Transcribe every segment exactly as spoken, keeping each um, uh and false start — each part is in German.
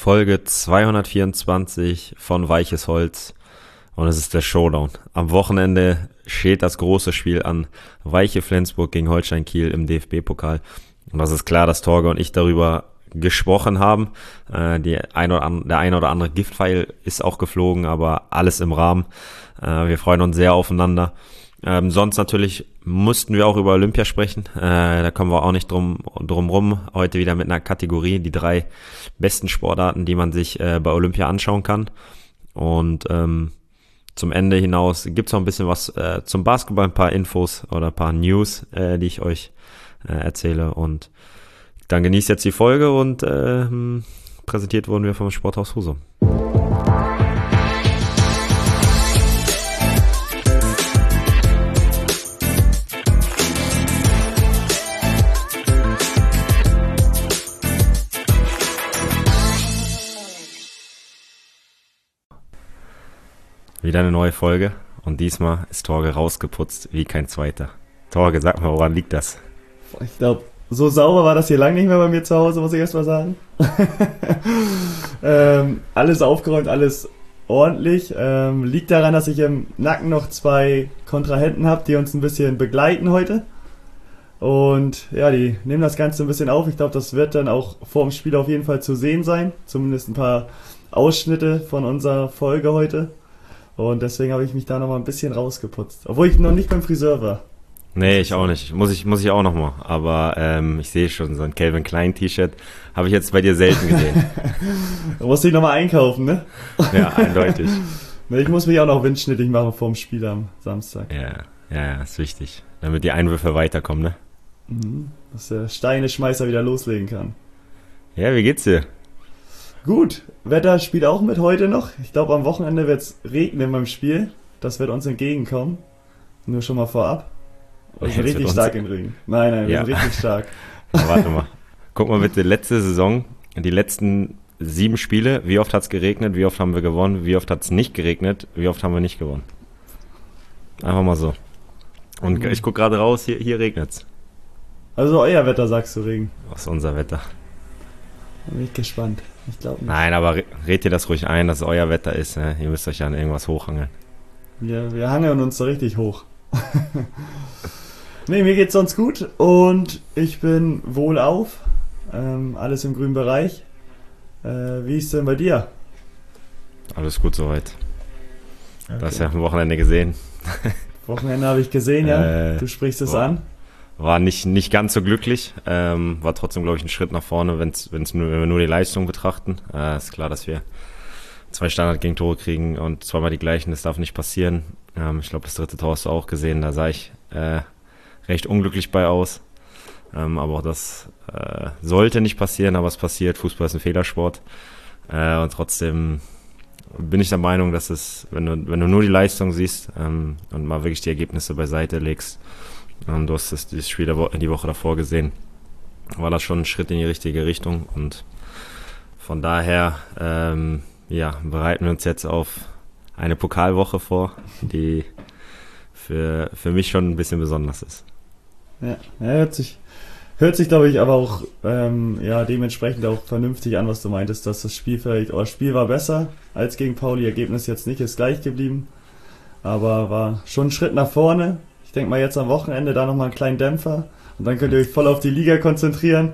Folge zweihundertvierundzwanzig von Weiches Holz und es ist der Showdown. Am Wochenende steht das große Spiel an, Weiche Flensburg gegen Holstein Kiel im D F B-Pokal. Und das ist klar, dass Torge und ich darüber gesprochen haben. Äh, die ein oder andere, der eine oder andere Giftpfeil ist auch geflogen, aber alles im Rahmen. Äh, wir freuen uns sehr aufeinander. Ähm, sonst natürlich mussten wir auch über Olympia sprechen. Äh, da kommen wir auch nicht drum, drum rum. Heute wieder mit einer Kategorie, die drei besten Sportarten, die man sich äh, bei Olympia anschauen kann. Und ähm, zum Ende hinaus gibt's noch ein bisschen was äh, zum Basketball, ein paar Infos oder ein paar News, äh, die ich euch äh, erzähle. Und dann genießt jetzt die Folge und äh, präsentiert wurden wir vom Sporthaus Husum. Wieder eine neue Folge und diesmal ist Torge rausgeputzt wie kein zweiter. Torge, sag mal, woran liegt das? Ich glaube, so sauber war das hier lange nicht mehr bei mir zu Hause, muss ich erst mal sagen. ähm, alles aufgeräumt, alles ordentlich. Ähm, liegt daran, dass ich im Nacken noch zwei Kontrahenten habe, die uns ein bisschen begleiten heute. Und ja, die nehmen das Ganze ein bisschen auf. Ich glaube, das wird dann auch vor dem Spiel auf jeden Fall zu sehen sein. Zumindest ein paar Ausschnitte von unserer Folge heute. Und deswegen habe ich mich da nochmal ein bisschen rausgeputzt. Obwohl ich noch nicht beim Friseur war. Nee, ich auch nicht. Muss ich, muss ich auch nochmal. Aber ähm, ich sehe schon, so ein Calvin Klein T-Shirt habe ich jetzt bei dir selten gesehen. Da musst du dich nochmal einkaufen, ne? Ja, eindeutig. Ich muss mich auch noch windschnittig machen vor dem Spiel am Samstag. Ja, ja, ist wichtig. Damit die Einwürfe weiterkommen, ne? Mhm. Dass der Steine-Schmeißer wieder loslegen kann. Ja, wie geht's dir? Gut, Wetter spielt auch mit heute noch. Ich glaube, am Wochenende wird es regnen beim Spiel. Das wird uns entgegenkommen. Nur schon mal vorab. Wir sind richtig stark im Regen. Nein, nein, wir ja. sind richtig stark. Na, warte mal. Guck mal bitte, letzte Saison, die letzten sieben Spiele, wie oft hat's geregnet, wie oft haben wir gewonnen, wie oft hat's nicht geregnet, wie oft haben wir nicht gewonnen. Einfach mal so. Und mhm. ich guck gerade raus, hier, hier regnet's. Also euer Wetter, sagst du, Regen? Was ist unser Wetter? Da bin ich gespannt. Ich glaube nicht. Nein, aber red ihr das ruhig ein, dass es euer Wetter ist. Ne? Ihr müsst euch ja an irgendwas hochhangeln. Ja, wir hangeln uns so richtig hoch. Nee, mir geht's sonst gut und ich bin wohlauf. Ähm, alles im grünen Bereich. Äh, wie ist denn bei dir? Alles gut soweit. Okay. Du hast ja am Wochenende gesehen. Wochenende habe ich gesehen, ja. Äh, du sprichst es war, an. War nicht, nicht ganz so glücklich. Ähm, war trotzdem, glaube ich, ein Schritt nach vorne, wenn's, wenn's nur, wenn wir nur die Leistung betrachten. Äh, ist klar, dass wir zwei Standard-Gegentore kriegen und zweimal die gleichen. Das darf nicht passieren. Ähm, ich glaube, das dritte Tor hast du auch gesehen. Da sah ich äh, recht unglücklich bei aus. Ähm, aber auch das äh, sollte nicht passieren, aber es passiert. Fußball ist ein Fehlersport. Äh, und trotzdem bin ich der Meinung, dass es, wenn du, wenn du nur die Leistung siehst ähm, und mal wirklich die Ergebnisse beiseite legst, ähm, du hast das, dieses Spiel der Wo- die Woche davor gesehen, war das schon ein Schritt in die richtige Richtung. Und von daher ähm, ja, bereiten wir uns jetzt auf eine Pokalwoche vor, die für, für mich schon ein bisschen besonders ist. Ja, ja hört sich, hört sich glaube ich, aber auch ähm, ja, dementsprechend auch vernünftig an, was du meintest, dass das Spiel vielleicht, oh, das Spiel war besser als gegen Pauli, Ergebnis jetzt nicht, ist gleich geblieben, aber war schon ein Schritt nach vorne. Ich denke mal jetzt am Wochenende da nochmal einen kleinen Dämpfer und dann könnt ihr euch voll auf die Liga konzentrieren.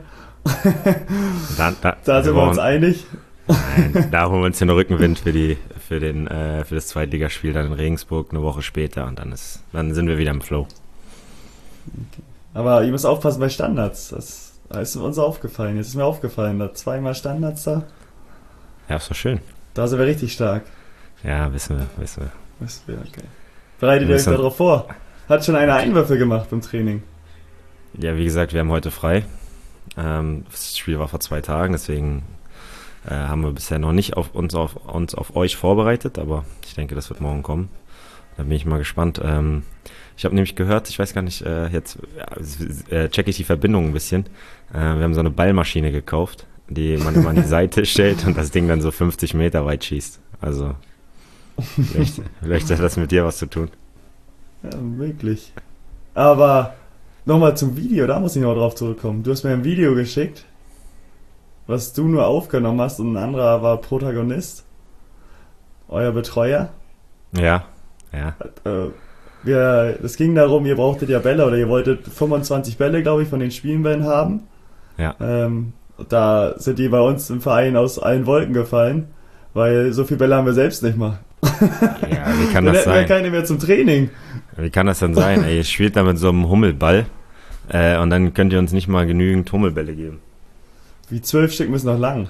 Da, da, da sind wir uns einig. Nein, da holen wir uns den Rückenwind für die für den äh, für das Zweitligaspiel dann in Regensburg eine Woche später und dann ist dann sind wir wieder im Flow. Okay. Aber ihr müsst aufpassen bei Standards. Das, das ist uns aufgefallen. Jetzt ist mir aufgefallen, da zweimal Standards da. Ja, ist doch schön. Da sind wir richtig stark. Ja, wissen wir, wissen wir. Wissen wir, okay. Bereitet ihr euch darauf vor? Hat schon eine Einwürfe gemacht beim Training? Ja, wie gesagt, wir haben heute frei. Ähm, das Spiel war vor zwei Tagen, deswegen äh, haben wir bisher noch nicht auf uns auf uns auf euch vorbereitet, aber ich denke, das wird morgen kommen. Da bin ich mal gespannt. Ähm, ich habe nämlich gehört, ich weiß gar nicht, äh, jetzt äh, checke ich die Verbindung ein bisschen. Äh, wir haben so eine Ballmaschine gekauft, die man immer an die Seite stellt und das Ding dann so fünfzig Meter weit schießt. Also vielleicht, vielleicht hat das mit dir was zu tun. Ja, möglich. Aber nochmal zum Video, da muss ich noch drauf zurückkommen. Du hast mir ein Video geschickt. was du nur aufgenommen hast und ein anderer war Protagonist. Euer Betreuer. Ja, ja. Äh, wir, es ging darum, ihr brauchtet ja Bälle oder ihr wolltet fünfundzwanzig Bälle, glaube ich, von den Spielbällen haben. Ja. Ähm, da sind die bei uns im Verein aus allen Wolken gefallen, weil so viele Bälle haben wir selbst nicht mal. Ja, wie kann Dann das hätten wir sein? keine mehr zum Training. Wie kann das denn sein? Ey, ihr spielt da mit so einem Hummelball äh, und dann könnt ihr uns nicht mal genügend Hummelbälle geben. Wie zwölf Stück müssen noch lang.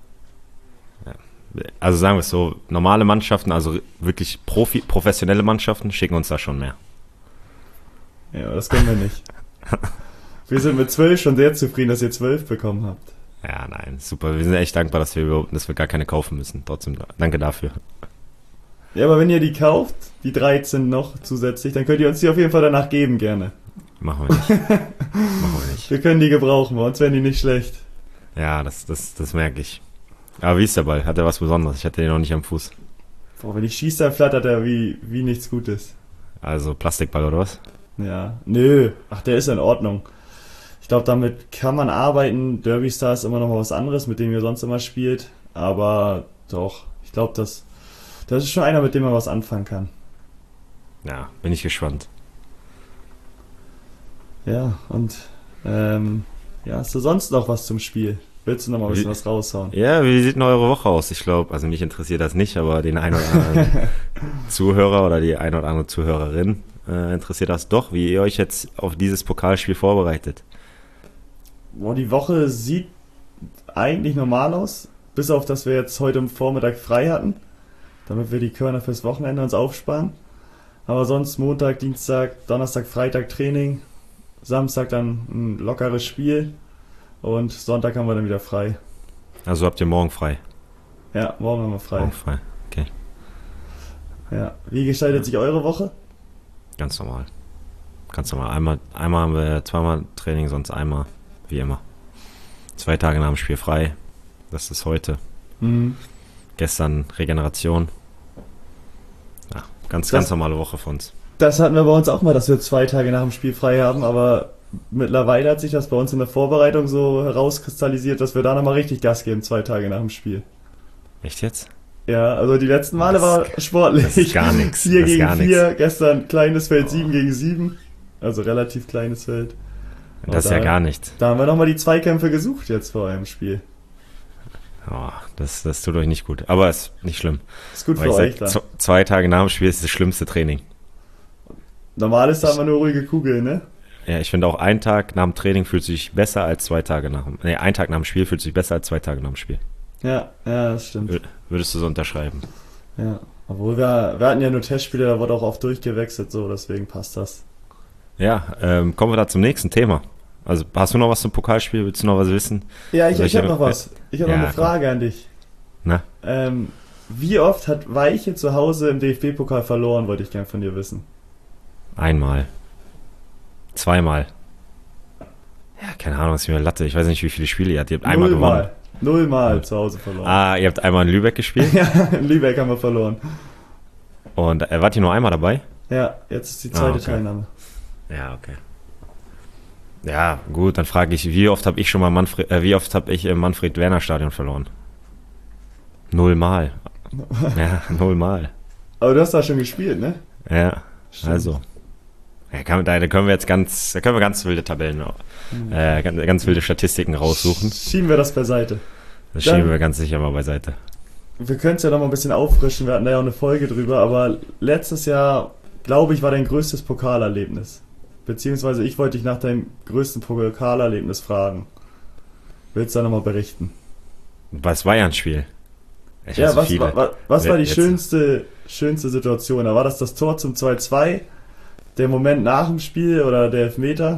Also sagen wir es so, normale Mannschaften, also wirklich Profi, professionelle Mannschaften, schicken uns da schon mehr. Ja, das können wir nicht. Wir sind mit zwölf schon sehr zufrieden, dass ihr zwölf bekommen habt. Ja, nein, super. Wir sind echt dankbar, dass wir, überhaupt- dass wir gar keine kaufen müssen. Trotzdem, danke dafür. Ja, aber wenn ihr die kauft, die dreizehn noch zusätzlich, dann könnt ihr uns die auf jeden Fall danach geben, gerne. Machen wir nicht. Machen wir nicht. Wir können die gebrauchen, bei uns wären die nicht schlecht. Ja, das, das, das merke ich. Aber wie ist der Ball? Hat er was Besonderes? Ich hatte den noch nicht am Fuß. Boah, wenn ich schieße, dann flattert er wie, wie nichts Gutes. Also Plastikball oder was? Ja, nö, ach, der ist in Ordnung. Ich glaube, damit kann man arbeiten. Derby Star ist immer noch mal was anderes, mit dem ihr sonst immer spielt. Aber doch, ich glaube, das, das ist schon einer, mit dem man was anfangen kann. Ja, bin ich gespannt. Ja, und ähm, ja, hast du sonst noch was zum Spiel? Willst du noch mal ein bisschen Wie- was raushauen? Ja, wie sieht denn eure Woche aus? Ich glaube, also mich interessiert das nicht, aber den einen oder anderen Zuhörer oder die eine oder andere Zuhörerin äh, interessiert das doch, wie ihr euch jetzt auf dieses Pokalspiel vorbereitet. Boah, die Woche sieht eigentlich normal aus, bis auf, dass wir jetzt heute am Vormittag frei hatten, damit wir die Körner fürs Wochenende uns aufsparen. Aber sonst Montag, Dienstag, Donnerstag, Freitag Training, Samstag dann ein lockeres Spiel und Sonntag haben wir dann wieder frei. Also habt ihr morgen frei? Ja, morgen haben wir frei. Morgen frei, okay. Ja. Wie gestaltet sich eure Woche? Ganz normal. Ganz normal. Einmal, einmal haben wir zweimal Training, sonst einmal, wie immer. Zwei Tage nach dem Spiel frei. Das ist heute. Mhm. Gestern Regeneration. Ja, ganz, Das- ganz normale Woche für uns. Das hatten wir bei uns auch mal, dass wir zwei Tage nach dem Spiel frei haben, aber mittlerweile hat sich das bei uns in der Vorbereitung so herauskristallisiert, dass wir da nochmal richtig Gas geben, zwei Tage nach dem Spiel. Echt jetzt? Ja, also die letzten Male Das- war sportlich. das ist gar nix. vier Das ist gegen gar vier, gestern kleines Feld, sieben gegen sieben. Also relativ kleines Feld. Das ist da, ja gar nichts. Da haben wir nochmal die Zweikämpfe gesucht jetzt vor einem Spiel. Oh, das, das tut euch nicht gut. Aber ist nicht schlimm. Ist gut Weil für ich euch sag, dann. z- zwei Tage nach dem Spiel ist das schlimmste Training. Normal ist da immer nur ruhige Kugel, ne? Ja, ich finde auch ein Tag nach dem Training fühlt sich besser als zwei Tage nach dem, nee, ein Tag nach dem Spiel fühlt sich besser als zwei Tage nach dem Spiel. Ja, ja, das stimmt. Wür- Würdest du so unterschreiben? Ja. Obwohl wir, wir hatten ja nur Testspiele, da wurde auch oft durchgewechselt, so, deswegen passt das. Ja, ähm, kommen wir da zum nächsten Thema. Also hast du noch was zum Pokalspiel? Willst du noch was wissen? Ja, ich, Soll ich ich habe ja- noch was. Ich habe Ja, noch eine komm. Frage an dich. Na? Ähm, wie oft hat Weiche zu Hause im D F B-Pokal verloren, wollte ich gern von dir wissen. Einmal. Zweimal. Ja, keine Ahnung, was ist mir Latte. Ich weiß nicht, wie viele Spiele ihr habt. Ihr habt einmal gewonnen. Nullmal. Nullmal Null. zu Hause verloren. Ah, ihr habt einmal in Lübeck gespielt. Ja, in Lübeck haben wir verloren. Und äh, wart ihr nur einmal dabei? Ja, jetzt ist die Ah, zweite okay. Teilnahme. Ja, okay. Ja, gut, dann frage ich, wie oft habe ich schon mal Manfred, äh, wie oft habe ich im Manfred-Werner-Stadion verloren? Nullmal. Ja, nullmal. Aber du hast da schon gespielt, ne? Ja, Stimmt. also. Ja, kann, da, da können wir jetzt ganz, da können wir ganz wilde Tabellen, äh, ganz, ganz wilde Statistiken raussuchen. Schieben wir das beiseite. Das Dann- schieben wir ganz sicher mal beiseite. Wir können es ja noch mal ein bisschen auffrischen, wir hatten da ja auch eine Folge drüber, aber letztes Jahr, glaube ich, war dein größtes Pokalerlebnis. Beziehungsweise ich wollte dich nach deinem größten Pokalerlebnis fragen. Willst du da nochmal berichten? Was war ja ein Spiel? Ich Ja, hasse was, viele. wa, wa, was war die Jetzt- schönste, schönste Situation? Da war das das Tor zum zwei zwei, der Moment nach dem Spiel oder der Elfmeter?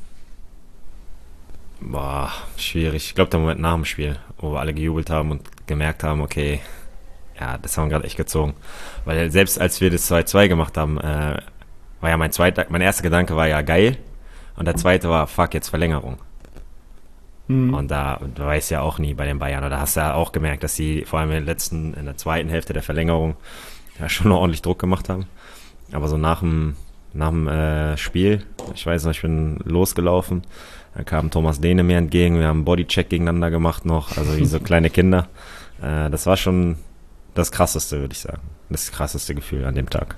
Boah, schwierig. Ich glaube, der Moment nach dem Spiel, wo wir alle gejubelt haben und gemerkt haben, okay, ja, das haben wir gerade echt gezogen. Weil selbst als wir das zwei zwei gemacht haben, äh, war ja mein zweiter, mein erster Gedanke war ja geil und der zweite war, fuck, jetzt Verlängerung. Hm. Und da, du weißt ja auch nie bei den Bayern, oder hast ja auch gemerkt, dass sie vor allem in der letzten, in der zweiten Hälfte der Verlängerung ja schon noch ordentlich Druck gemacht haben. Aber so nach dem, nach dem äh, Spiel, ich weiß noch, ich bin losgelaufen, Da kam Thomas Dehne mir entgegen, wir haben einen Bodycheck gegeneinander gemacht noch, also wie so kleine Kinder. Äh, das war schon das Krasseste, würde ich sagen. Das krasseste Gefühl an dem Tag.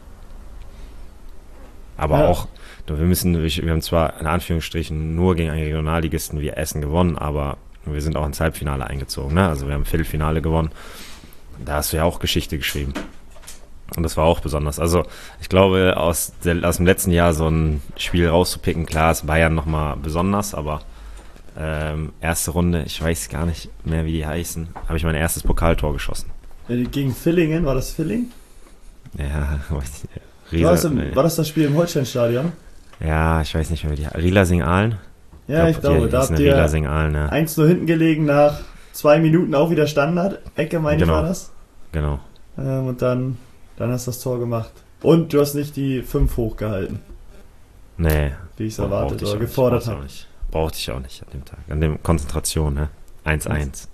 Aber ja. auch, wir müssen, wir haben zwar in Anführungsstrichen nur gegen einen Regionalligisten wie Essen gewonnen, aber wir sind auch ins Halbfinale eingezogen, ne? Also wir haben Viertelfinale gewonnen. Da hast du ja auch Geschichte geschrieben. Und das war auch besonders. Also ich glaube, aus, der, aus dem letzten Jahr so ein Spiel rauszupicken, klar ist Bayern nochmal besonders, aber ähm, erste Runde, ich weiß gar nicht mehr, wie die heißen, habe ich mein erstes Pokaltor geschossen. Gegen Villingen, war das Villing? Ja, weiß nicht. Riesa, war, das im, war das das Spiel im Holstein-Stadion? Ja, ich weiß nicht mehr, wie die Rielasing-Aalen? Ja, ich, glaub, ich glaube, da habt ihr ja. eins null hinten gelegen nach zwei Minuten auch wieder Standard. Ecke, meine genau. ich, war das. Genau. Ähm, und dann, dann hast du das Tor gemacht. Und du hast nicht die fünf hochgehalten. Nee. Wie ich es erwartet oder gefordert habe. Brauchte ich auch nicht an dem Tag. An dem Konzentration, ne? eins eins.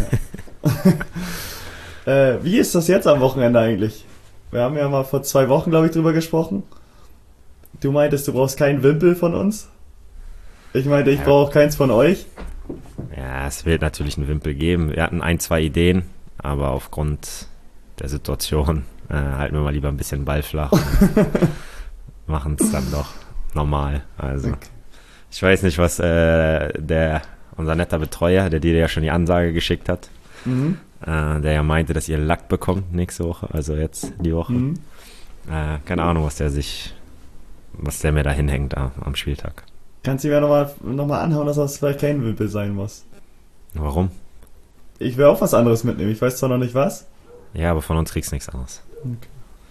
Ja. äh, wie ist das jetzt am Wochenende eigentlich? Wir haben ja mal vor zwei Wochen, glaube ich, drüber gesprochen. Du meintest, du brauchst keinen Wimpel von uns. Ich meinte, ich ja. brauche keins von euch. Ja, es wird natürlich einen Wimpel geben. Wir hatten ein, zwei Ideen, aber aufgrund der Situation äh, halten wir mal lieber ein bisschen Ball flach und machen es dann doch normal. Also okay. Ich weiß nicht, was äh, der unser netter Betreuer, der dir ja schon die Ansage geschickt hat, mhm. äh, der ja meinte, dass ihr Lack bekommt nächste Woche, also jetzt die Woche. Mhm. Äh, keine Ahnung, was der sich, was der mir da hinhängt äh, am Spieltag. Kannst du mir nochmal noch mal anhauen, dass das vielleicht kein Wimpel sein muss? Warum? Ich will auch was anderes mitnehmen. Ich weiß zwar noch nicht was. Ja, aber von uns kriegst du nichts anderes. Okay.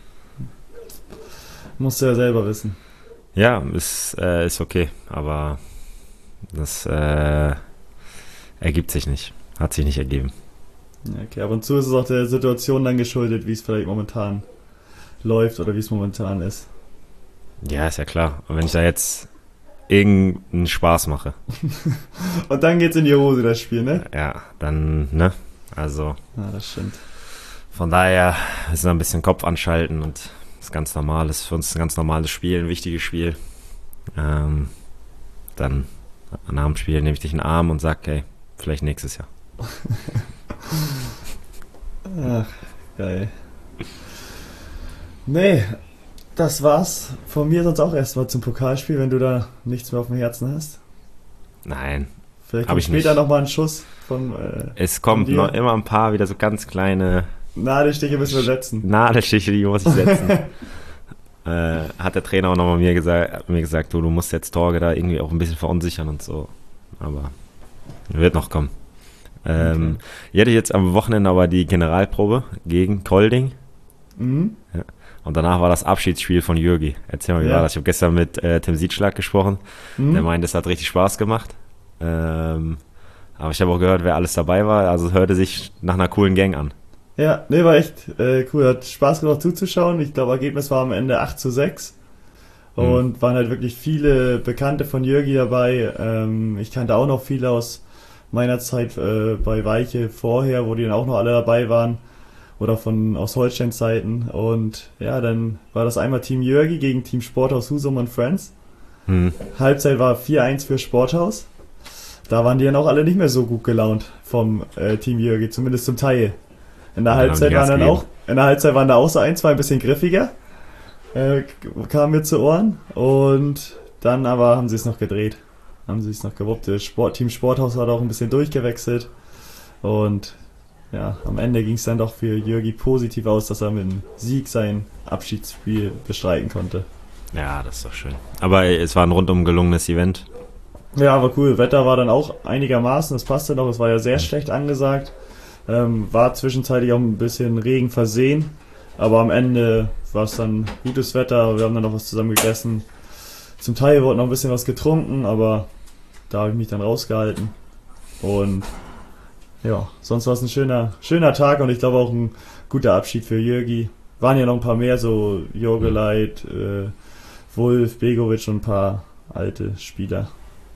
Musst du ja selber wissen. Ja, ist, äh, ist okay, aber das äh, ergibt sich nicht. Hat sich nicht ergeben. Okay, ab und zu ist es auch der Situation dann geschuldet, wie es vielleicht momentan läuft oder wie es momentan ist. Ja, ist ja klar. Und wenn ich da jetzt irgendeinen Spaß mache. Und dann geht's in die Hose, das Spiel, ne? Ja, dann, ne? Also. Ja, das stimmt. Von daher ist ein bisschen Kopf anschalten und das ist ganz normal. Das ist für uns ein ganz normales Spiel, ein wichtiges Spiel. Ähm, dann nach dem Spiel nehme ich dich in den Arm und sage, hey, vielleicht nächstes Jahr. Ach, geil. Nee, das war's von mir sonst auch erstmal zum Pokalspiel, wenn du da nichts mehr auf dem Herzen hast. Nein. Vielleicht kommt später nochmal ein Schuss von äh, Es kommt noch immer ein paar wieder so ganz kleine Nadelstiche müssen wir setzen. Nadelstiche, die muss ich setzen. äh, hat der Trainer auch nochmal mir gesagt, mir gesagt, du, du musst jetzt Torge da irgendwie auch ein bisschen verunsichern und so. Aber wird noch kommen. Ähm, okay. Ich hatte jetzt am Wochenende aber die Generalprobe gegen Kolding. Mhm. Ja. Und danach war das Abschiedsspiel von Jürgi. Erzähl mal, wie ja. war das? Ich habe gestern mit äh, Tim Siedschlag gesprochen. Mhm. Der meinte, es hat richtig Spaß gemacht. Ähm, aber ich habe auch gehört, wer alles dabei war. Also es hörte sich nach einer coolen Gang an. Ja, nee, war echt äh, cool. Hat Spaß gemacht zuzuschauen. Ich glaube, Ergebnis war am Ende acht zu sechs. Und mhm. waren halt wirklich viele Bekannte von Jürgi dabei. Ähm, ich kannte auch noch viele aus meiner Zeit äh, bei Weiche vorher, wo die dann auch noch alle dabei waren. Oder von aus Holstein-Zeiten. Und ja, dann war das einmal Team Jürgi gegen Team Sporthaus Husum und Friends. Mhm. Halbzeit war vier eins für Sporthaus. Da waren die dann auch alle nicht mehr so gut gelaunt vom äh, Team Jürgi, zumindest zum Teil. In der Halbzeit waren dann auch, in der Halbzeit waren da auch so ein, zwei ein bisschen griffiger. Äh, kam mir zu Ohren. Und dann aber haben sie es noch gedreht. Haben sie es noch gewuppt. Das Sport, Team Sporthaus hat auch ein bisschen durchgewechselt. Und ja, am Ende ging es dann doch für Jürgi positiv aus, dass er mit dem Sieg sein Abschiedsspiel bestreiten konnte. Ja, das ist doch schön. Aber es war ein rundum gelungenes Event. Ja, war cool. Wetter war dann auch einigermaßen, das passte noch. Es war ja sehr schlecht angesagt. Ähm, war zwischenzeitlich auch ein bisschen Regen versehen. Aber am Ende war es dann gutes Wetter. Wir haben dann noch was zusammen gegessen. Zum Teil wurde noch ein bisschen was getrunken, aber da habe ich mich dann rausgehalten. Und ja, sonst war es ein schöner, schöner Tag und ich glaube auch ein guter Abschied für Jürgi. Waren ja noch ein paar mehr, so Jorgeleit, äh, Wulf, Begovic und ein paar alte Spieler.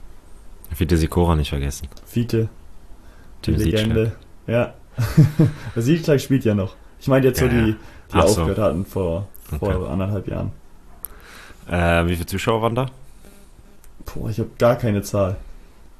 Fiete Sikora nicht vergessen. Fiete, die Legende. Ja. Der Siedschlag spielt ja noch. Ich meine jetzt ja, so die, die aufgehört so. hatten vor, vor okay. anderthalb Jahren. Äh, wie viele Zuschauer waren da? Boah, ich habe gar keine Zahl.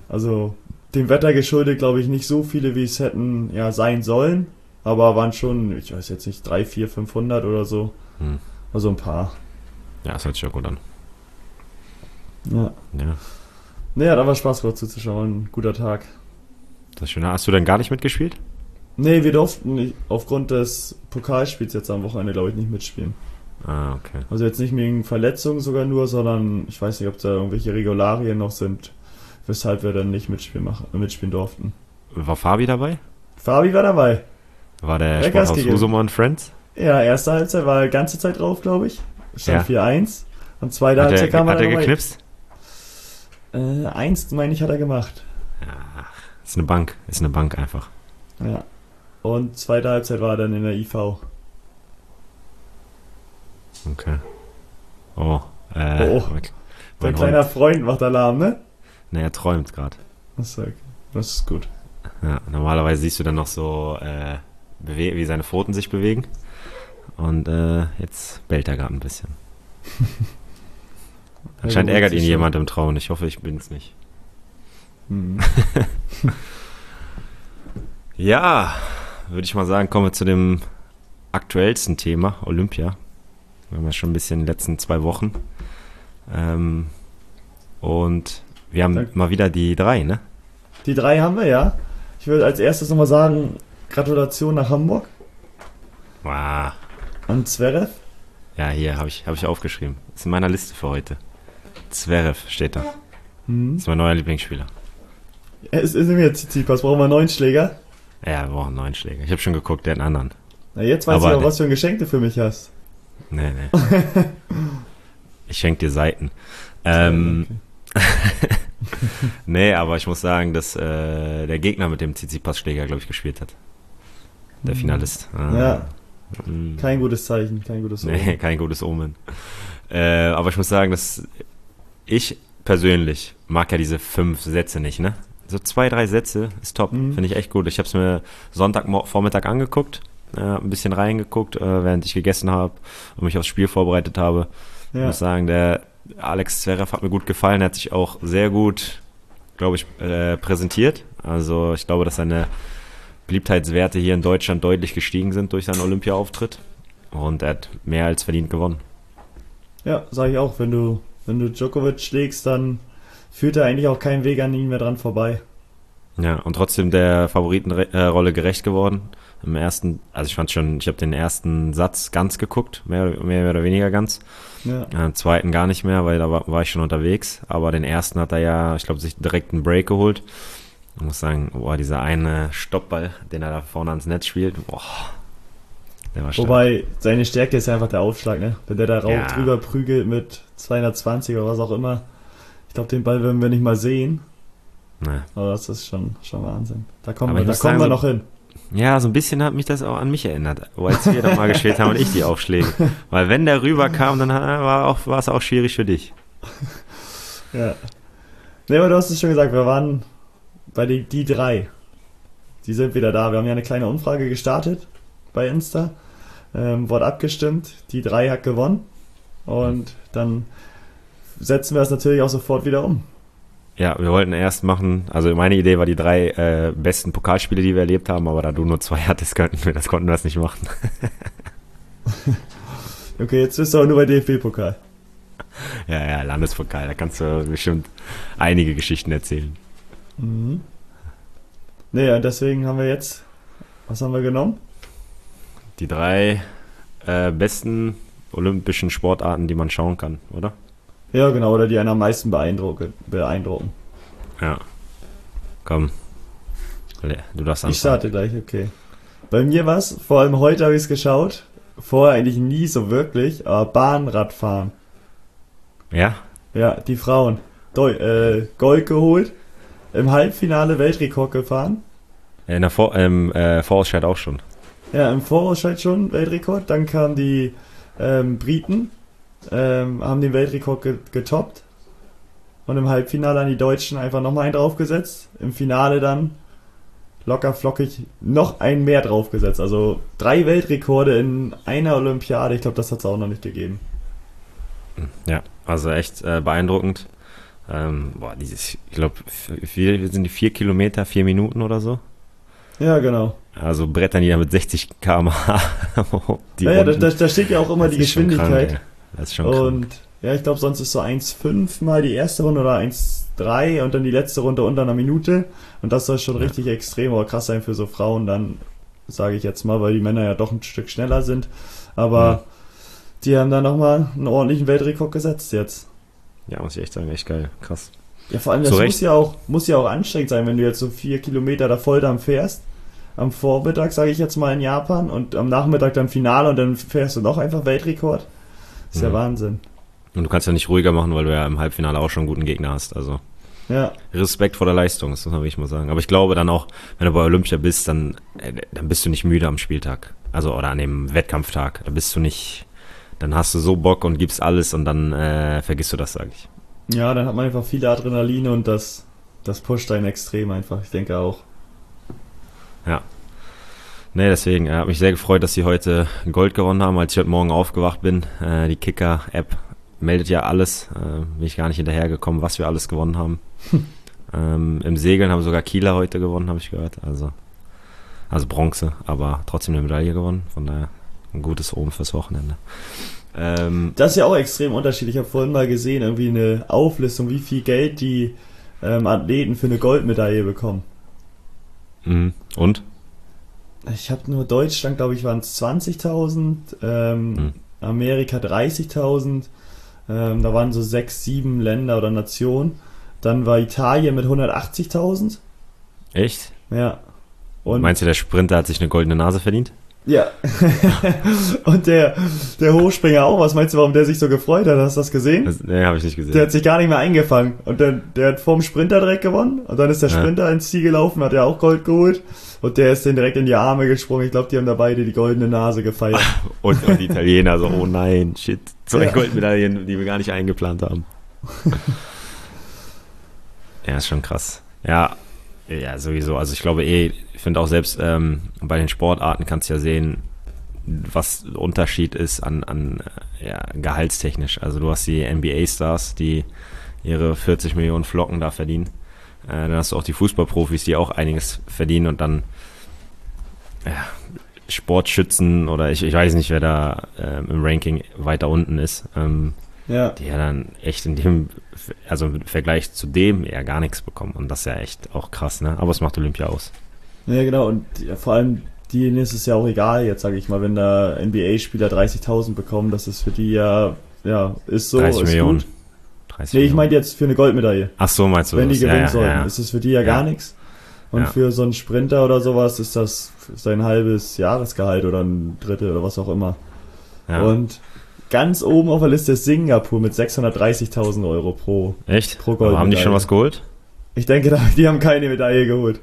Also dem Wetter geschuldet, glaube ich, nicht so viele, wie es hätten ja sein sollen. Aber waren schon, ich weiß jetzt nicht, drei, vier, fünfhundert oder so. Hm. Also ein paar. Ja, das hört sich ja gut an. Ja. Ja, Nee, hat aber Spaß gemacht zuzuschauen. Guter Tag. das ist schön. Hast du denn gar nicht mitgespielt? Nee, wir durften nicht, aufgrund des Pokalspiels jetzt am Wochenende, glaube ich, nicht mitspielen. Ah, okay. Also jetzt nicht wegen Verletzungen sogar nur, sondern ich weiß nicht, ob da irgendwelche Regularien noch sind, weshalb wir dann nicht mitspielen, machen, mitspielen durften. War Fabi dabei? Fabi war dabei. War der Der Gas Sporthaus gegeben. Husumer und Friends? Ja, erste Halbzeit war die ganze Zeit drauf, glaube ich. Stand Ja. vier eins. Und zweite Hat er, Halbzeit kam hat er noch mal- geknipst? Äh, eins, meine ich, hat er gemacht. Ja, ist eine Bank. Ist eine Bank einfach. Ja. Und zweite Halbzeit war er dann in der I V. Okay. Oh, äh. Oh, mein- Dein mein kleiner Hund. Freund macht Alarm, ne? Ne, er träumt gerade. Das ist, das ist gut. Ja, normalerweise siehst du dann noch so, äh, bewe- wie seine Pfoten sich bewegen. Und äh, jetzt bellt er gerade ein bisschen. Anscheinend ärgert ihn jemand im Traum. Ich hoffe, ich bin's nicht. Hm. Ja, würde ich mal sagen, kommen wir zu dem aktuellsten Thema, Olympia. Wir haben ja schon ein bisschen in den letzten zwei Wochen. Ähm, und wir haben Danke. mal wieder die drei, ne? Die drei haben wir, ja. Ich würde als erstes nochmal sagen, Gratulation nach Hamburg Wow. an Zverev. Ja, hier habe ich, hab ich aufgeschrieben. Ist in meiner Liste für heute. Zverev steht da. Hm. Ist mein neuer Lieblingsspieler. Es ist mir jetzt Tsitsipas, brauchen wir einen neuen Schläger? Ja, wir brauchen einen neuen Schläger. Ich habe schon geguckt, der hat einen anderen. Na, jetzt weiß Aber ich auch, der- was für ein Geschenk du für mich hast. Nee, nee. Ich schenke dir Seiten. Ähm, nee, aber ich muss sagen, dass äh, der Gegner mit dem Tsitsipas-Schläger, glaube ich, gespielt hat. Der Mhm. Finalist. Ah. Ja. Mm. Kein gutes Zeichen, kein gutes Nee, Omen. kein gutes Omen. Äh, aber ich muss sagen, dass ich persönlich mag ja diese fünf Sätze nicht, ne? So zwei, drei Sätze ist top. Mhm. Finde ich echt gut. Ich habe es mir Sonntagvormittag angeguckt, äh, ein bisschen reingeguckt, äh, während ich gegessen habe und mich aufs Spiel vorbereitet habe. Ich Ja. muss sagen, der Alex Zverev hat mir gut gefallen. Er hat sich auch sehr gut, glaube ich, äh, präsentiert. Also ich glaube, dass seine Beliebtheitswerte hier in Deutschland deutlich gestiegen sind durch seinen Olympia-Auftritt. Und er hat mehr als verdient gewonnen. Ja, sage ich auch, wenn du, wenn du Djokovic schlägst, dann führt er eigentlich auch keinen Weg an ihm mehr dran vorbei. Ja, und trotzdem der Favoritenrolle gerecht geworden. Im ersten, also ich fand schon, ich habe den ersten Satz ganz geguckt, mehr, mehr oder weniger ganz. Ja. Im zweiten gar nicht mehr, weil da war, war ich schon unterwegs. Aber den ersten hat er ja, ich glaube, sich direkt einen Break geholt. Ich muss sagen, boah, dieser eine Stoppball, den er da vorne ans Netz spielt, boah, der war stark. Wobei, seine Stärke ist ja einfach der Aufschlag, ne? Wenn der da rauf Ja. drüber prügelt mit zweihundertzwanzig oder was auch immer. Ich glaube, den Ball werden wir nicht mal sehen. Nee. Aber das ist schon, schon Wahnsinn. Da kommen Aber wir, ich da muss kommen sagen, wir so- noch hin. Ja, so ein bisschen hat mich das auch an mich erinnert, wo als wir da mal gespielt haben und ich die Aufschläge. Weil wenn der rüberkam, dann war, auch, war es auch schwierig für dich. Ja. Ne, aber du hast es schon gesagt, wir waren bei die, die drei. Die sind wieder da. Wir haben ja eine kleine Umfrage gestartet bei Insta. Ähm, wurde abgestimmt. Die drei hat gewonnen. Und dann setzen wir es natürlich auch sofort wieder um. Ja, wir wollten erst machen, also meine Idee war die drei äh, besten Pokalspiele, die wir erlebt haben, aber da du nur zwei hattest, könnten wir das, konnten wir das nicht machen. Okay, jetzt bist du aber nur bei D F B-Pokal. Ja, ja, Landespokal, da kannst du bestimmt einige Geschichten erzählen. Mhm. Naja, deswegen haben wir jetzt, was haben wir genommen? Die drei äh, besten olympischen Sportarten, die man schauen kann, oder? Ja, genau, oder die einen am meisten beeindrucken. beeindrucken. Ja. Komm. Du darfst anfangen. Ich starte gleich, okay. Bei mir war es, vor allem heute habe ich es geschaut, vorher eigentlich nie so wirklich, aber Bahnradfahren. Ja? Ja, die Frauen. Deu äh, Gold geholt, im Halbfinale Weltrekord gefahren. In der Vor ähm, äh, Vorausscheid auch schon. Ja, im Vorausscheid schon Weltrekord. Dann kamen die ähm, Briten, ähm, haben den Weltrekord ge getoppt. Und im Halbfinale an die Deutschen einfach nochmal einen draufgesetzt. Im Finale dann locker flockig noch einen mehr draufgesetzt. Also drei Weltrekorde in einer Olympiade. Ich glaube, das hat es auch noch nicht gegeben. Ja, also echt äh, beeindruckend. Ähm, boah, dieses, ich glaube, wir sind die vier Kilometer, vier Minuten oder so. Ja, genau. Also brettern die da mit sechzig Kilometer pro Stunde. Die Ja, ja, da, Runden. da, da steht ja auch immer Das die ist schon Geschwindigkeit. krank, ey. Das ist schon Und krank. ja, ich glaube, sonst ist so eins Komma fünf mal die erste Runde oder eins Komma drei und dann die letzte Runde unter einer Minute. Und das soll schon Ja. richtig extrem oder krass sein für so Frauen dann, sage ich jetzt mal, weil die Männer ja doch ein Stück schneller sind. Aber Mhm. die haben da nochmal einen ordentlichen Weltrekord gesetzt jetzt. Ja, muss ich echt sagen, echt geil. Krass. Ja, vor allem, das Zu Recht. muss ja auch, muss ja auch anstrengend sein, wenn du jetzt so vier Kilometer da Volldampf fährst. Am Vormittag, sage ich jetzt mal, in Japan und am Nachmittag dann Finale und dann fährst du noch einfach Weltrekord. Das ist ja Mhm. Wahnsinn. Und du kannst ja nicht ruhiger machen, weil du ja im Halbfinale auch schon einen guten Gegner hast. Also Ja, Respekt vor der Leistung, das muss man wirklich mal sagen. Aber ich glaube dann auch, wenn du bei Olympia bist, dann, äh, dann bist du nicht müde am Spieltag. Also oder an dem Wettkampftag. Da bist du nicht, dann hast du so Bock und gibst alles und dann äh, vergisst du das, sage ich. ja, dann hat man einfach viele Adrenalin und das, das pusht einen extrem einfach. Ich denke auch. Ja. Nee, deswegen, er hat mich sehr gefreut, dass sie heute Gold gewonnen haben, als ich heute Morgen aufgewacht bin. Äh, die Kicker-App meldet ja alles. Äh, bin ich gar nicht hinterhergekommen, was wir alles gewonnen haben. ähm, Im Segeln haben sogar Kieler heute gewonnen, habe ich gehört. Also, also Bronze, aber trotzdem eine Medaille gewonnen. Von daher ein gutes Omen fürs Wochenende. Ähm, Das ist ja auch extrem unterschiedlich. Ich habe vorhin mal gesehen, irgendwie eine Auflistung, wie viel Geld die ähm, Athleten für eine Goldmedaille bekommen. mh. Und? Ich habe nur Deutschland, glaube ich, waren es zwanzigtausend, ähm, Hm. Amerika dreißigtausend, ähm, da waren so sechs, sieben Länder oder Nationen. Dann war Italien mit hundertachtzigtausend. Echt? Ja. Und Meinst du, der Sprinter hat sich eine goldene Nase verdient? ja. Und der, der Hochspringer auch. Was meinst du, warum der sich so gefreut hat? Hast du das gesehen? Das, nee, habe ich nicht gesehen. Der hat sich gar nicht mehr eingefangen. Und dann, der hat vorm Sprinter direkt gewonnen. Und dann ist der Ja. Sprinter ins Ziel gelaufen, hat ja auch Gold geholt. Und der ist den direkt in die Arme gesprungen. Ich glaube, die haben da beide die goldene Nase gefeiert. Und, und die Italiener so, oh nein, shit, zwei Ja. Goldmedaillen, die wir gar nicht eingeplant haben. Ja, ist schon krass. Ja, ja, sowieso. Also ich glaube eh, ich finde auch selbst ähm, bei den Sportarten kannst du ja sehen, was der Unterschied ist an, an äh, ja, gehaltstechnisch. Also du hast die N B A-Stars, die ihre vierzig Millionen Flocken da verdienen. Äh, dann hast du auch die Fußballprofis, die auch einiges verdienen und dann ja, Sportschützen oder ich, ich weiß nicht, wer da äh, im Ranking weiter unten ist, ähm, Ja. die ja dann echt in dem, also im Vergleich zu dem eher gar nichts bekommen und das ist ja echt auch krass, ne? Aber es macht Olympia aus. Ja, genau. Und ja, vor allem, denen ist es ja auch egal, jetzt sage ich mal, wenn da N B A-Spieler dreißigtausend bekommen, das ist für die ja, ja, ist so, dreißig ist Millionen. gut. dreißig Nee, ich Millionen. meine jetzt für eine Goldmedaille. Ach so, meinst du Wenn die das? gewinnen ja, ja, sollten, ja. ist es für die ja, Ja. gar nichts. Und Ja. für so einen Sprinter oder sowas ist das sein halbes Jahresgehalt oder ein Drittel oder was auch immer. Ja. Und ganz oben auf der Liste ist Singapur mit sechshundertdreißigtausend Euro pro. Echt? pro Aber haben die schon Goldmedaille. was geholt? Ich denke, da- die haben keine Medaille geholt.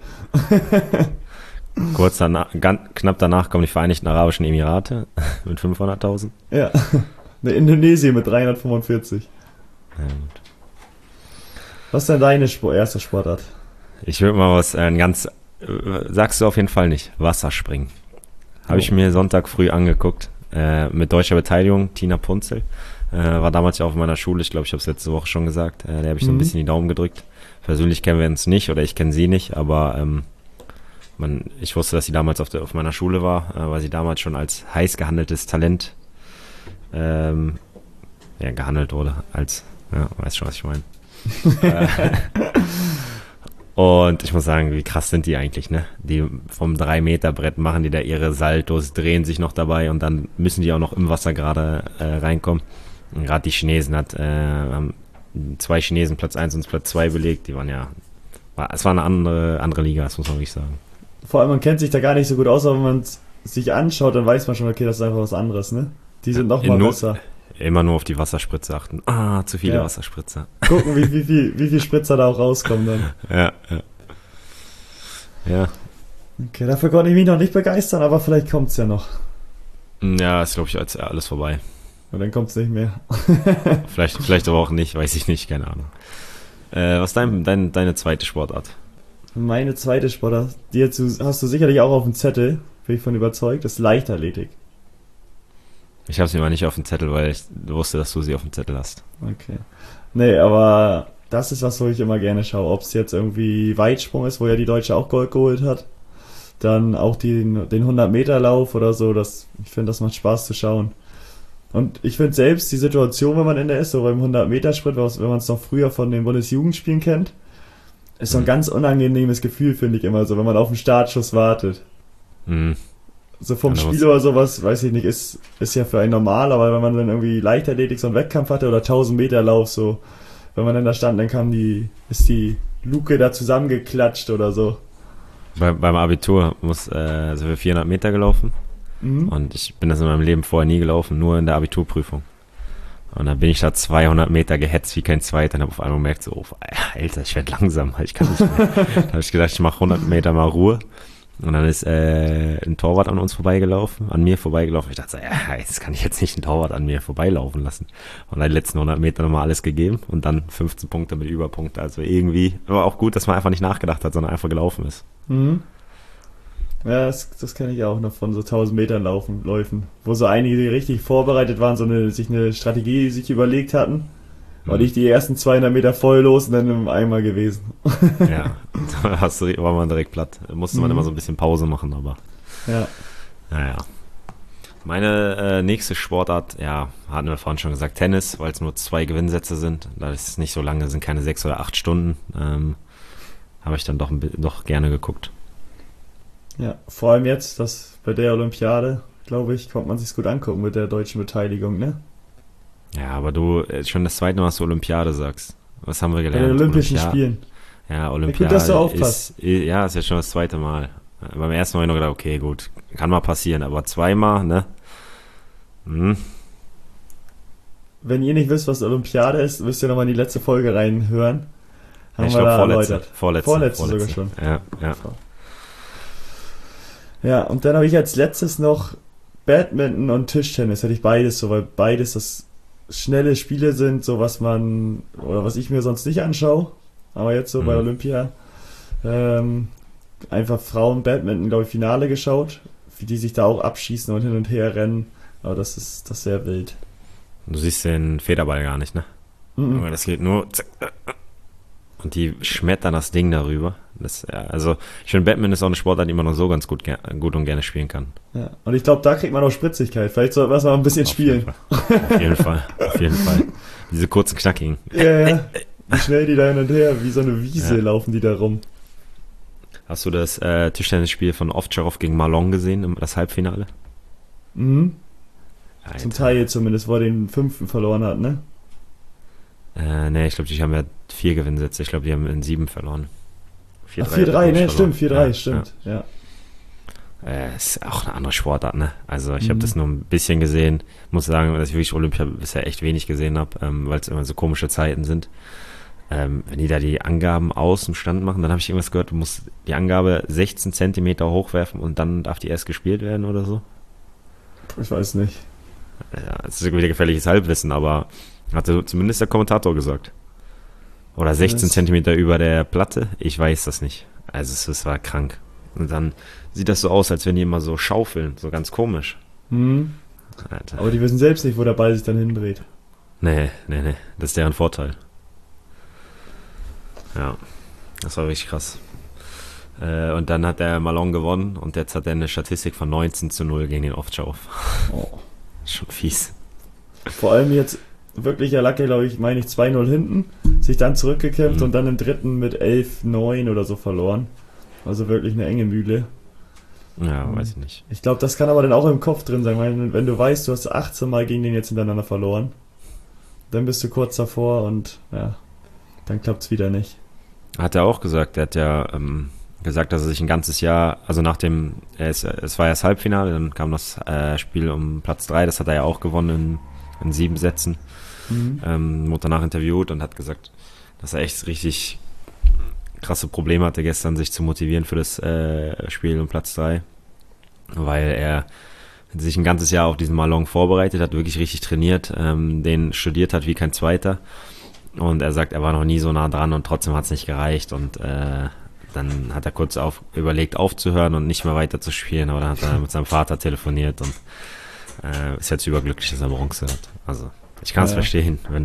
Kurz danach, ganz, knapp danach kommen die Vereinigten Arabischen Emirate mit fünfhunderttausend. Ja. Eine Indonesien mit dreihundertfünfundvierzig. Ja, gut. Was ist denn deine Sport, erste Sportart? Ich würde mal was, äh, ein ganz, äh, sagst du auf jeden Fall nicht, Wasserspringen. Habe ich Oh. mir Sonntag früh angeguckt, äh, mit deutscher Beteiligung, Tina Punzel. Äh, war damals ja auf meiner Schule, ich glaube, ich habe es letzte Woche schon gesagt, äh, der habe ich so ein Mhm. bisschen die Daumen gedrückt. Persönlich kennen wir uns nicht oder ich kenne sie nicht, aber ähm, man, ich wusste, dass sie damals auf, der, auf meiner Schule war, äh, weil sie damals schon als heiß gehandeltes Talent ähm, ja, gehandelt wurde, als, ja, weißt schon, was ich meine. äh, Und ich muss sagen, wie krass sind die eigentlich, ne? Die vom drei Meter Brett machen die da ihre Saltos, drehen sich noch dabei und dann müssen die auch noch im Wasser gerade äh, reinkommen. Und gerade die Chinesen hat, äh, haben zwei Chinesen Platz eins und Platz zwei belegt. Die waren ja, war, es war eine andere, andere Liga, das muss man wirklich sagen. Vor allem, man kennt sich da gar nicht so gut aus, aber wenn man es sich anschaut, dann weiß man schon, okay, das ist einfach was anderes, ne? Die sind noch In mal Not- besser. Immer nur auf die Wasserspritze achten. Ah, zu viele Ja. Wasserspritzer. Gucken, wie, wie, wie, wie viel Spritzer da auch rauskommen dann. Ja, ja. Ja, Okay, dafür konnte ich mich noch nicht begeistern, aber vielleicht kommt's ja noch. ja, ist glaube ich jetzt alles vorbei. Und dann kommt's nicht mehr. Vielleicht, vielleicht aber auch nicht, weiß ich nicht, keine Ahnung. Äh, was ist dein, dein, deine zweite Sportart? Meine zweite Sportart, die jetzt, du- hast du sicherlich auch auf dem Zettel, bin ich von überzeugt, ist Leichtathletik. Ich habe sie mal nicht auf dem Zettel, weil ich wusste, dass du sie auf dem Zettel hast. Okay. Nee, aber das ist was, wo ich immer gerne schaue. Ob es jetzt irgendwie Weitsprung ist, wo ja die Deutsche auch Gold geholt hat. Dann auch den, den hundert-Meter-Lauf oder so. Das, ich finde, das macht Spaß zu schauen. Und ich finde selbst die Situation, wenn man in der ist, so beim hundert-Meter-Sprint, wenn man es noch früher von den Bundesjugendspielen kennt, ist so ein ganz unangenehmes Gefühl, finde ich immer so, wenn man auf den Startschuss wartet. Mhm. So vom Ja, Spiel oder sowas, weiß ich nicht, ist, ist ja für einen normal, aber wenn man dann irgendwie Leichtathletik so einen Wettkampf hatte oder tausend Meter Lauf, so, wenn man dann da stand, dann kam die, ist die Luke da zusammengeklatscht oder so. Bei, beim Abitur muss, äh, sind wir vierhundert Meter gelaufen. Mhm. Und ich bin das in meinem Leben vorher nie gelaufen, nur in der Abiturprüfung. Und dann bin ich da zweihundert Meter gehetzt wie kein Zweiter und habe auf einmal gemerkt, so, oh, Alter, ich werde langsam, ich kann nicht mehr. Da habe ich gedacht, ich mache hundert Meter mal Ruhe. Und dann ist äh, ein Torwart an uns vorbeigelaufen, an mir vorbeigelaufen. Ich dachte so, ja, jetzt kann ich jetzt nicht einen Torwart an mir vorbeilaufen lassen. Und dann die letzten hundert Meter nochmal alles gegeben und dann fünfzehn Punkte mit Überpunkte. Also irgendwie, aber auch gut, dass man einfach nicht nachgedacht hat, sondern einfach gelaufen ist. Mhm. Ja, das, das kenne ich auch noch von so tausend Metern laufen, Läufen, wo so einige, die richtig vorbereitet waren, so eine, sich eine Strategie sich überlegt hatten. Und ich die ersten zweihundert Meter voll los und dann im Eimer gewesen. Ja, da hast du, war man direkt platt. Da musste man Mhm. immer so ein bisschen Pause machen, aber Ja. naja. Meine äh, nächste Sportart, ja, hatten wir vorhin schon gesagt, Tennis, weil es nur zwei Gewinnsätze sind. Da ist nicht so lange, sind keine sechs oder acht Stunden. Ähm, habe ich dann doch, ein bi- doch gerne geguckt. Ja, vor allem jetzt, dass bei der Olympiade, glaube ich, konnte man sich's gut angucken mit der deutschen Beteiligung, ne? Ja, aber du, äh, schon das zweite Mal, was du Olympiade sagst. Was haben wir Bei gelernt? den Olympischen Olympia- Spielen. Ja, Ja, Olympiade gut, dass du aufpasst. ist, ja, ist jetzt schon das zweite Mal. Äh, Beim ersten Mal habe ich noch gedacht, okay, gut, kann mal passieren, aber zweimal, ne? Hm. Wenn ihr nicht wisst, was Olympiade ist, müsst ihr nochmal in die letzte Folge reinhören. Haben Ich wir glaube, da vorletzte, erläutert. vorletzte. Vorletzte sogar schon. Ja, ja. Ja, und dann habe ich als letztes noch Badminton und Tischtennis. Hätte ich beides so, weil beides das schnelle Spiele sind, so was man, oder was ich mir sonst nicht anschaue. Aber jetzt so bei Mhm. Olympia. Ähm, einfach Frauen Badminton, glaube ich, Finale geschaut. Wie die sich da auch abschießen und hin und her rennen. Aber das ist, das ist sehr wild. Du siehst den Federball gar nicht, ne? Mhm. Aber das geht nur zack, äh, äh. und die schmettern das Ding darüber. Das, ja, also ich finde, Badminton ist auch eine Sportart, die man noch so ganz gut, ger- gut und gerne spielen kann. Ja. Und ich glaube, da kriegt man auch Spritzigkeit. Vielleicht sollten wir es mal ein bisschen Auf spielen. jeden Fall. Auf jeden Fall. Auf jeden Fall. Diese kurzen, knackigen. Ja, ja. Wie schnell die da hin und her, wie so eine Wiese Ja. laufen die da rum. Hast du das äh, Tischtennisspiel von Ovtcharov gegen Malone gesehen, im, das Halbfinale? Mhm. Alter. Zum Teil zumindest, wo er den fünften verloren hat, ne? Äh, nee, ich glaube, die haben ja vier Gewinnsätze. Ich glaube, die haben in sieben verloren. Ach, vier drei, ne? verloren. Stimmt, vier drei, Ja, stimmt. Ja. Ja. Äh, ist auch eine andere Sportart, ne? Also ich Mhm. habe das nur ein bisschen gesehen. Muss sagen, dass ich wirklich Olympia bisher echt wenig gesehen habe, ähm, weil es immer so komische Zeiten sind. Ähm, wenn die da die Angaben aus dem Stand machen, dann habe ich irgendwas gehört, du musst die Angabe sechzehn Zentimeter hochwerfen und dann darf die erst gespielt werden oder so. Ich weiß nicht. Ja, das ist wieder gefährliches Halbwissen, aber hatte zumindest der Kommentator gesagt. Oder sechzehn Das- Zentimeter über der Platte, ich weiß das nicht. Also es, es war krank. Und dann sieht das so aus, als wenn die immer so schaufeln, so ganz komisch. Mhm. Alter. Aber die wissen selbst nicht, wo der Ball sich dann hindreht. Nee, nee, nee, das ist deren Vorteil. Ja, das war richtig krass. Äh, und dann hat der Malone gewonnen und jetzt hat er eine Statistik von neunzehn zu null gegen den Ovtcharov. Oh. Schon fies. Vor allem jetzt wirklich ja Lacke, glaube ich, meine ich zwei null hinten, sich dann zurückgekämpft Mhm. und dann im dritten mit elf neun oder so verloren. Also wirklich eine enge Mühle. Ja, Mhm. weiß ich nicht. Ich glaube, das kann aber dann auch im Kopf drin sein, weil wenn du weißt, du hast achtzehn Mal gegen den jetzt hintereinander verloren, dann bist du kurz davor und ja, dann klappt's wieder nicht. Hat er auch gesagt, er hat ja ähm, gesagt, dass er sich ein ganzes Jahr, also nach dem, er ist, es war ja das Halbfinale, dann kam das äh, Spiel um Platz drei, das hat er ja auch gewonnen in, in sieben Sätzen. Mhm. Ähm, wurde danach interviewt und hat gesagt, dass er echt richtig krasse Probleme hatte gestern, sich zu motivieren für das äh, Spiel um Platz drei, weil er sich ein ganzes Jahr auf diesen Malone vorbereitet hat, wirklich richtig trainiert, ähm, den studiert hat wie kein Zweiter. Und er sagt, er war noch nie so nah dran und trotzdem hat es nicht gereicht. Und äh, dann hat er kurz auf, überlegt aufzuhören und nicht mehr weiter zu spielen. Aber dann hat er mit seinem Vater telefoniert und äh, ist jetzt überglücklich, dass er Bronze hat. Also ich kann es Ja. verstehen, wenn du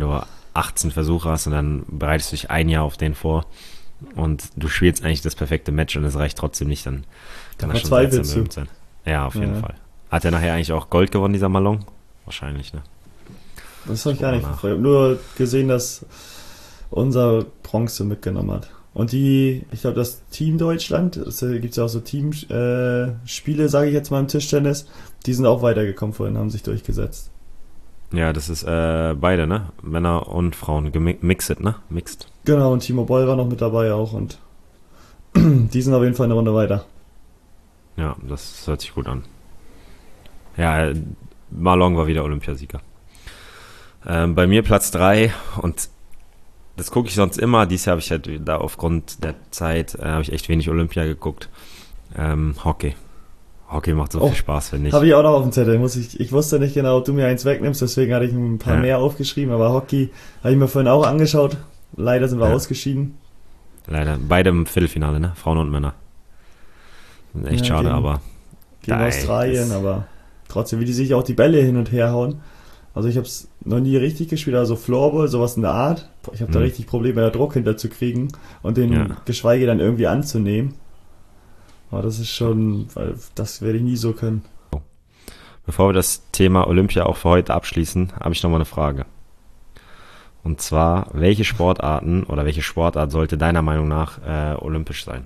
achtzehn Versuche hast und dann bereitest du dich ein Jahr auf den vor und du spielst eigentlich das perfekte Match und es reicht trotzdem nicht, dann kann Da das schon verzweifelst seltsam du. sein. Ja, auf jeden Ja. Fall. Hat er nachher eigentlich auch Gold gewonnen, dieser Malone? Wahrscheinlich, ne? Das habe ich gar Guck nicht mal nach. verfolgt. Ich habe nur gesehen, dass unser Bronze mitgenommen hat. Und die, ich glaube, das Team Deutschland, es gibt ja auch so Teamspiele, äh, Spiele, sage ich jetzt mal im Tischtennis, die sind auch weitergekommen vorhin, haben sich durchgesetzt. Ja, das ist äh, beide, ne? Männer und Frauen, gemixed, ne? Mixed. Genau, und Timo Boll war noch mit dabei auch und die sind auf jeden Fall eine Runde weiter. Ja, das hört sich gut an. Ja, äh, Malone war wieder Olympiasieger. Ähm, bei mir Platz drei und das gucke ich sonst immer. Dieses Jahr habe ich halt da aufgrund der Zeit äh, habe ich echt wenig Olympia geguckt. Ähm, Hockey. Hockey macht so Oh, viel Spaß, finde ich. Habe ich auch noch auf dem Zettel. Muss ich, ich wusste nicht genau, ob du mir eins wegnimmst, deswegen hatte ich ein paar Ja. mehr aufgeschrieben, aber Hockey habe ich mir vorhin auch angeschaut. Leider sind wir Ja. ausgeschieden. Leider. Beide im Viertelfinale, ne? Frauen und Männer. Echt Ja, schade, gegen- aber Gegen Nein, Australien, das- aber trotzdem, wie die sich auch die Bälle hin und her hauen. Also ich habe es noch nie richtig gespielt, also Floorball, sowas in der Art. Boah, Ich habe da Mhm. richtig Probleme, da Druck hinterzukriegen und den Ja. geschweige dann irgendwie anzunehmen. Aber das ist schon, weil das werde ich nie so können. bevor wir das Thema Olympia auch für heute abschließen, habe ich noch mal eine Frage. Und zwar, welche Sportarten oder welche Sportart sollte deiner Meinung nach äh, olympisch sein?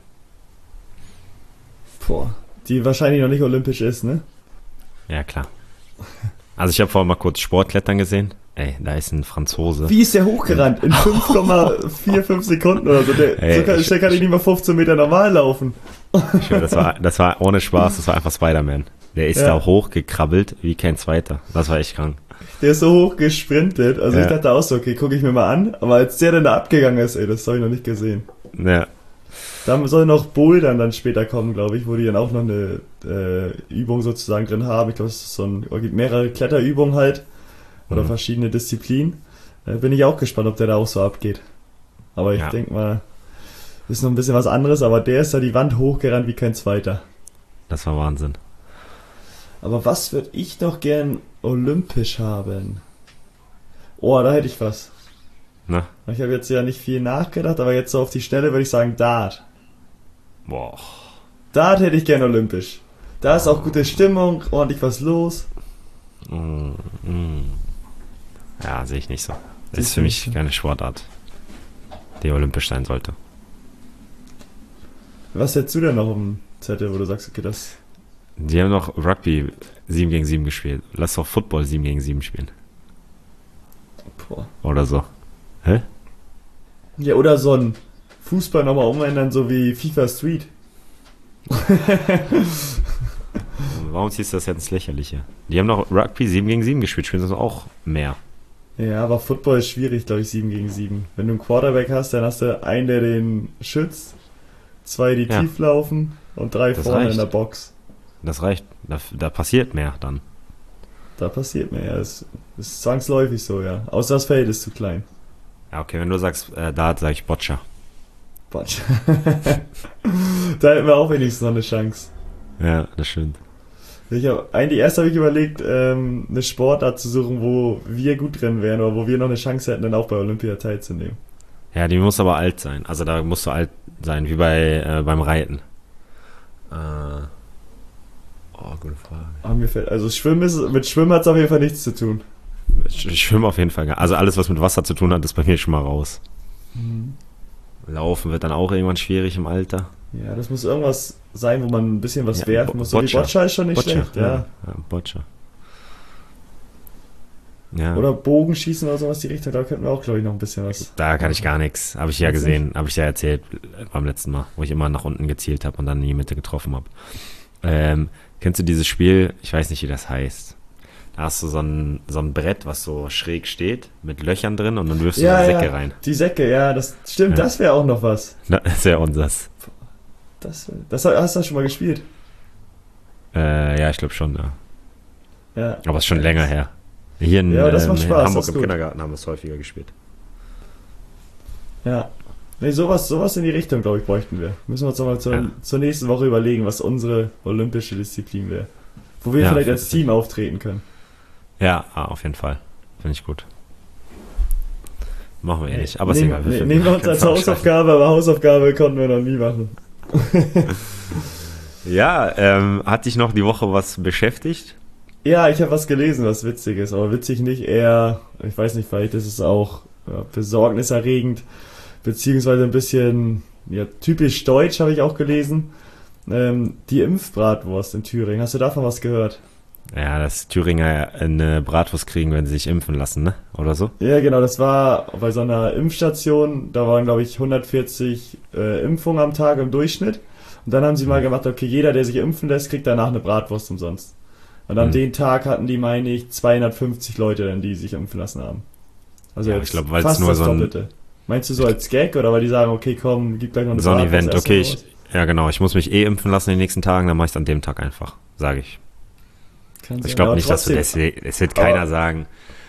Boah, die wahrscheinlich noch nicht olympisch ist, ne? Ja, klar. Also ich habe vorhin mal kurz Sportklettern gesehen. Ey, da ist ein Franzose. Wie ist der hochgerannt? In fünf Komma vierundvierzig Sekunden oder so. Der, Ey, so kann, ich- schnell kann ich nicht mal fünfzehn Meter normal laufen. Ich schwör, das war, das war ohne Spaß, das war einfach Spider-Man. Der ist Ja. da hochgekrabbelt wie kein Zweiter. Das war echt krank. Der ist so hoch gesprintet. Also Ja. ich dachte auch so, okay, gucke ich mir mal an. Aber als der dann da abgegangen ist, ey, das habe ich noch nicht gesehen. Ja, Da soll noch Bouldern dann später kommen, glaube ich, wo die dann auch noch eine äh, Übung sozusagen drin haben. Ich glaube, es ist so ein, es gibt mehrere Kletterübungen halt. Oder Mhm. verschiedene Disziplinen. Äh, bin ich auch gespannt, ob der da auch so abgeht. Aber ich Ja. denke mal, ist noch ein bisschen was anderes. Aber der ist da die Wand hochgerannt wie kein Zweiter. das war Wahnsinn. Aber was würde ich noch gern olympisch haben? Oh, da hätte ich was. Ne? Ich habe jetzt ja nicht viel nachgedacht, aber jetzt so auf die Schnelle würde ich sagen Dart. Boah. Dart hätte ich gern olympisch. Da ist auch gute Stimmung, ordentlich was los. Mm, mm. Ja, sehe ich nicht so. Das Siehst ist für du mich nicht so? keine Sportart, die olympisch sein sollte. Was hättest du denn noch im Zettel, wo du sagst, okay, das... Die haben noch Rugby sieben gegen sieben gespielt. Lass doch Football sieben gegen sieben spielen. Boah. Oder so. Hä? Ja, oder so ein Fußball nochmal umändern, so wie FIFA Street. Warum ziehst du das jetzt ins Lächerliche? Die haben noch Rugby sieben gegen sieben gespielt, spielen das auch mehr. Ja, aber Football ist schwierig, glaube ich, sieben gegen sieben. Wenn du einen Quarterback hast, dann hast du einen, der den schützt, zwei, die Ja. tief laufen und drei Das vorne reicht. in der Box. Das reicht. Da, da passiert mehr dann. Da passiert mehr, ja. Es ist zwangsläufig so, ja. Außer das Feld ist zu klein. Ja, okay, wenn du sagst, äh, da sage ich Boccia. Quatsch. Da hätten wir auch wenigstens noch eine Chance. Ja, das stimmt. Ich hab, eigentlich erst habe ich überlegt, ähm, eine Sportart zu suchen, wo wir gut drin wären oder wo wir noch eine Chance hätten, dann auch bei Olympia teilzunehmen. Ja, die muss aber alt sein. Also da musst du alt sein, wie bei äh, beim Reiten. Äh, oh, gute Frage. Aber mir fällt, also Schwimmen ist, mit Schwimmen hat es auf jeden Fall nichts zu tun. Ich, ich schwimme auf jeden Fall. gar- Also alles, was mit Wasser zu tun hat, ist bei mir schon mal raus. Laufen wird dann auch irgendwann schwierig im Alter. Ja, das muss irgendwas sein, wo man ein bisschen was Ja, werfen Bo- muss. So wie Boccia. Boccia ist schon nicht schlecht, ja. ja. ja Boccia. Ja. Oder Bogenschießen oder sowas die Richtung, da könnten wir auch, glaube ich, noch ein bisschen was. Da kann ich gar nichts. Habe ich ja Kannst gesehen, habe ich ja erzählt äh, beim letzten Mal, wo ich immer nach unten gezielt habe und dann in die Mitte getroffen habe. Ähm, kennst du dieses Spiel? Ich weiß nicht, wie das heißt. Da hast du so ein, so ein Brett, was so schräg steht, mit Löchern drin und dann wirfst du Ja, so ja. Säcke rein. Die Säcke, ja, das stimmt, Ja. das wäre auch noch was. Das ist ja unseres. Das, das hast du schon mal gespielt. Äh, ja, ich glaube schon, ja. Ja. Aber es ist schon länger her. Hier in, Ja, das ähm, macht in Spaß, Hamburg das ist im gut. Kindergarten haben wir es häufiger gespielt. Ja. Nee, sowas, sowas in die Richtung, glaube ich, bräuchten wir. Müssen wir uns nochmal zur, Ja. zur nächsten Woche überlegen, was unsere olympische Disziplin wäre. Wo wir Ja, vielleicht als fünfzig. Team auftreten können. Ja, ah, auf jeden Fall. Finde ich gut. machen wir eh nicht. Aber ist Nehmen, egal. ne, nehmen wir uns als Hausaufgabe, aber Hausaufgabe konnten wir noch nie machen. Ja, ähm, hat dich noch die Woche was beschäftigt? Ja, ich habe was gelesen, was witzig ist, aber witzig nicht, eher, ich weiß nicht, vielleicht ist es auch ja, besorgniserregend, beziehungsweise ein bisschen ja, typisch deutsch, habe ich auch gelesen. Ähm, die Impfbratwurst in Thüringen, hast du davon was gehört? Ja, dass Thüringer eine Bratwurst kriegen, wenn sie sich impfen lassen, ne? Oder so? Ja, genau, das war bei so einer Impfstation, da waren, glaube ich, hundertvierzig äh, Impfungen am Tag im Durchschnitt. Und dann haben sie mal gemacht, okay, jeder, der sich impfen lässt, kriegt danach eine Bratwurst umsonst. Und an Mhm. den Tag hatten die, meine ich, zweihundertfünfzig Leute, die sich impfen lassen haben. Also Ja, jetzt ich glaube, weil es fast nur das so ein, Doppelte. Meinst du so als Gag oder weil die sagen, okay, komm, gib gleich noch eine so ein Bratwurst, Event. essen Okay, wir ich, was? ja genau, ich muss mich eh impfen lassen in den nächsten Tagen, dann mache ich es an dem Tag einfach, sage ich. Kann Ich sein, glaube aber nicht, dass du trotzdem- deswegen, es wird keiner aber- sagen,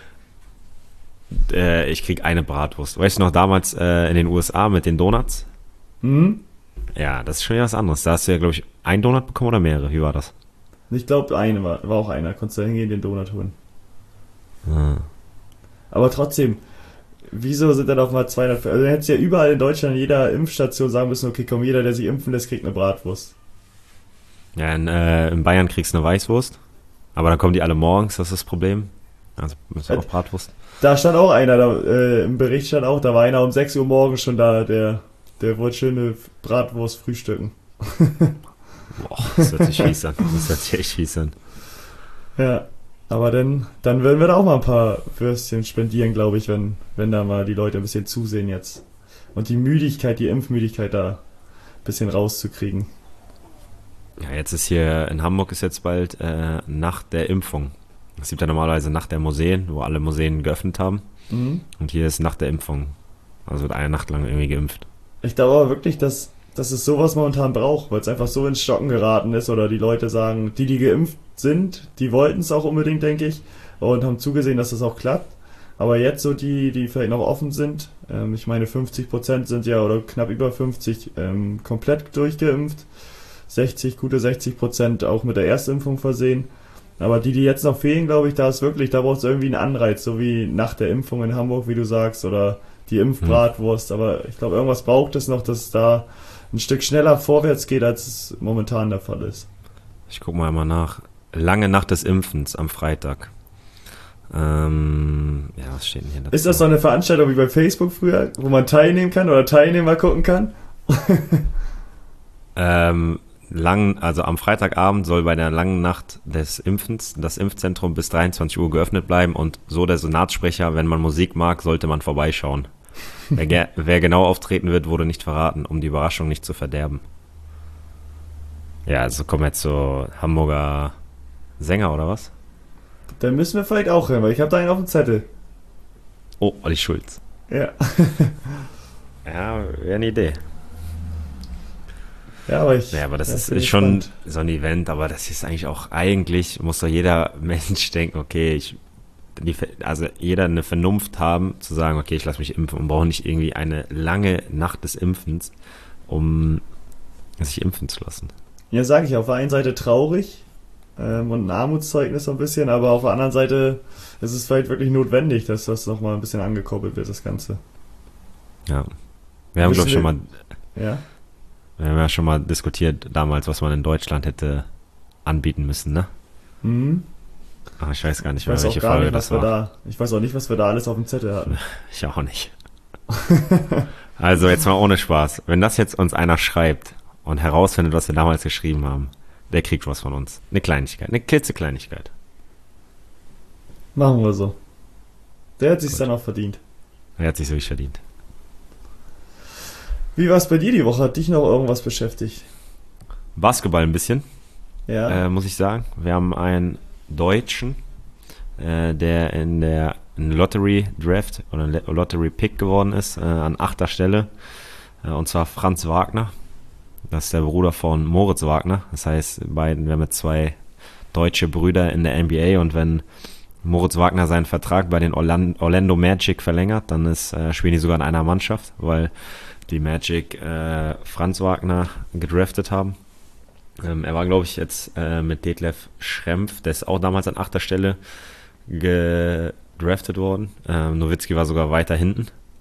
äh, ich krieg eine Bratwurst. Weißt du noch damals äh, in den U S A mit den Donuts? Hm? Ja, das ist schon was anderes. Da hast du ja, glaube ich, einen Donut bekommen oder mehrere? Wie war das? Ich glaube, eine war, war auch einer. Konntest du hingehen, den Donut holen. Ah. Aber trotzdem, wieso sind dann auch mal zweihundert... Also, du hättest ja überall in Deutschland, in jeder Impfstation sagen müssen, okay, komm, jeder, der sich impfen lässt, kriegt eine Bratwurst. Ja, in, äh, in Bayern kriegst du eine Weißwurst, aber dann kommen die alle morgens, das ist das Problem. Also ist ja auch Bratwurst. Da stand auch einer, da, äh, im Bericht stand auch, da war einer um sechs Uhr morgens schon da, der, der wollte schöne Bratwurst frühstücken. Boah, das hört sich fies an. Das hört sich echt fies an. Ja, aber dann, dann werden wir da auch mal ein paar Würstchen spendieren, glaube ich, wenn, wenn da mal die Leute ein bisschen zusehen jetzt. Und die Müdigkeit, die Impfmüdigkeit da ein bisschen rauszukriegen. Ja, jetzt ist hier, in Hamburg ist jetzt bald äh, Nacht der Impfung. Es gibt ja normalerweise Nacht der Museen, wo alle Museen geöffnet haben. Mhm. Und hier ist Nacht der Impfung. Also wird eine Nacht lang irgendwie geimpft. Ich glaube aber wirklich, dass, dass es sowas momentan braucht, weil es einfach so ins Stocken geraten ist oder die Leute sagen, die, die geimpft sind, die wollten es auch unbedingt, denke ich, und haben zugesehen, dass es auch klappt. Aber jetzt so die, die vielleicht noch offen sind, ähm, ich meine fünfzig Prozent sind ja, oder knapp über fünfzig, ähm, komplett durchgeimpft. sechzig, gute sechzig Prozent auch mit der Erstimpfung versehen. Aber die, die jetzt noch fehlen, glaube ich, da ist wirklich, da braucht es irgendwie einen Anreiz, so wie nach der Impfung in Hamburg, wie du sagst, oder die Impfbratwurst. Aber ich glaube, irgendwas braucht es noch, dass es da ein Stück schneller vorwärts geht, als es momentan der Fall ist. Ich gucke mal mal nach. Lange Nacht des Impfens am Freitag. Ähm, ja, was steht denn hier dazu? Ist das so eine Veranstaltung wie bei Facebook früher, wo man teilnehmen kann oder Teilnehmer gucken kann? Ähm, lang, also am Freitagabend soll bei der langen Nacht des Impfens das Impfzentrum bis dreiundzwanzig Uhr geöffnet bleiben und so der Senatssprecher, wenn man Musik mag, sollte man vorbeischauen. Wer, ge- wer genau auftreten wird, wurde nicht verraten, um die Überraschung nicht zu verderben. Ja, also kommen jetzt so Hamburger Sänger oder was? Dann müssen wir vielleicht auch hin, weil ich habe da einen auf dem Zettel. Oh, Olli Schulz. Ja. Ja, wäre eine Idee. Ja, aber ich. Ja, aber das ja, ist, bin ist schon gespannt. so ein Event, aber das ist eigentlich auch, eigentlich muss doch jeder Mensch denken, okay, ich, die, also jeder eine Vernunft haben, zu sagen, okay, ich lasse mich impfen und brauche nicht irgendwie eine lange Nacht des Impfens, um sich impfen zu lassen. Ja, sage ich, auf der einen Seite traurig ähm, und ein Armutszeugnis so ein bisschen, aber auf der anderen Seite ist es vielleicht wirklich notwendig, dass das nochmal ein bisschen angekurbelt wird, das Ganze. Ja. Wir haben, glaube ich, schon mal, Ja. wir haben ja schon mal diskutiert damals, was man in Deutschland hätte anbieten müssen, ne? Mhm. Ach, ich weiß gar nicht Ich mehr, weiß welche auch gar Folge nicht, was das wir war. da. Ich weiß auch nicht, was wir da alles auf dem Zettel hatten. Ich auch nicht. Also jetzt mal ohne Spaß. Wenn das jetzt uns einer schreibt und herausfindet, was wir damals geschrieben haben, der kriegt was von uns. Eine Kleinigkeit, eine klitzekleinigkeit. Machen wir so. Der hat sich's Gut. dann auch verdient. Er hat sich so verdient. Wie war's bei dir die Woche? Hat dich noch irgendwas beschäftigt? Basketball ein bisschen, Ja. äh, muss ich sagen. Wir haben einen Deutschen, äh, der in der Lottery Draft oder Lottery Pick geworden ist, äh, an achter Stelle. Äh, und zwar Franz Wagner. Das ist der Bruder von Moritz Wagner. Das heißt, beiden, wir haben jetzt zwei deutsche Brüder in der N B A und wenn Moritz Wagner seinen Vertrag bei den Orlan- Orlando Magic verlängert, dann ist, äh, spielen die sogar in einer Mannschaft, weil die Magic äh, Franz Wagner gedraftet haben. Ähm, er war, glaube ich, jetzt äh, mit Detlef Schrempf, der ist auch damals an achter Stelle gedraftet worden. Ähm, Nowitzki war sogar weiter hinten.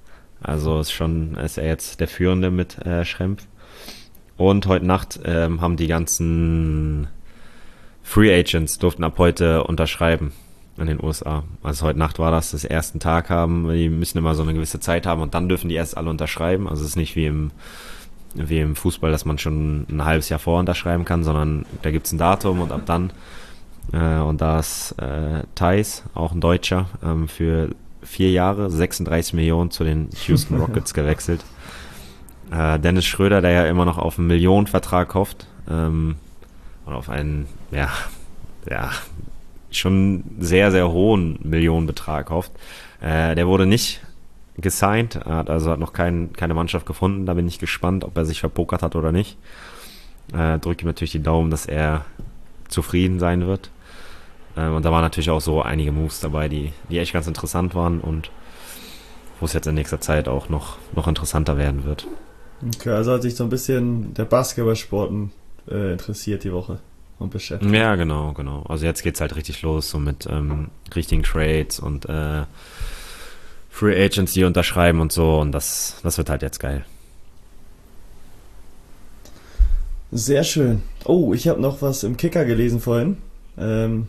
Also ist schon, ist er jetzt der Führende mit äh, Schrempf. Und heute Nacht ähm, haben die ganzen Free Agents durften ab heute unterschreiben in den U S A. Also heute Nacht war das, das ersten Tag haben, die müssen immer so eine gewisse Zeit haben und dann dürfen die erst alle unterschreiben. Also es ist nicht wie im wie im Fußball, dass man schon ein halbes Jahr vor unterschreiben kann, sondern da gibt es ein Datum und ab dann äh, und da ist äh, Theis, auch ein Deutscher, ähm, für vier Jahre, sechsunddreißig Millionen zu den Houston Rockets gewechselt. Äh, Dennis Schröder, der ja immer noch auf einen Millionenvertrag hofft, ähm, und auf einen, ja, ja, schon sehr, sehr hohen Millionenbetrag hofft. Äh, der wurde nicht gesigned, er hat also hat noch kein, keine Mannschaft gefunden. Da bin ich gespannt, ob er sich verpokert hat oder nicht. Äh, drücke ihm natürlich die Daumen, dass er zufrieden sein wird. Äh, und da waren natürlich auch so einige Moves dabei, die, die echt ganz interessant waren und wo es jetzt in nächster Zeit auch noch, noch interessanter werden wird. Okay, also hat sich so ein bisschen der Basketballsporten äh, interessiert die Woche und beschäftigt. Ja, genau, genau. Also jetzt geht's halt richtig los, so mit ähm, richtigen Trades und äh, Free Agents, die unterschreiben und so, und das, das wird halt jetzt geil. Sehr schön. Oh, ich habe noch was im Kicker gelesen vorhin. Ähm,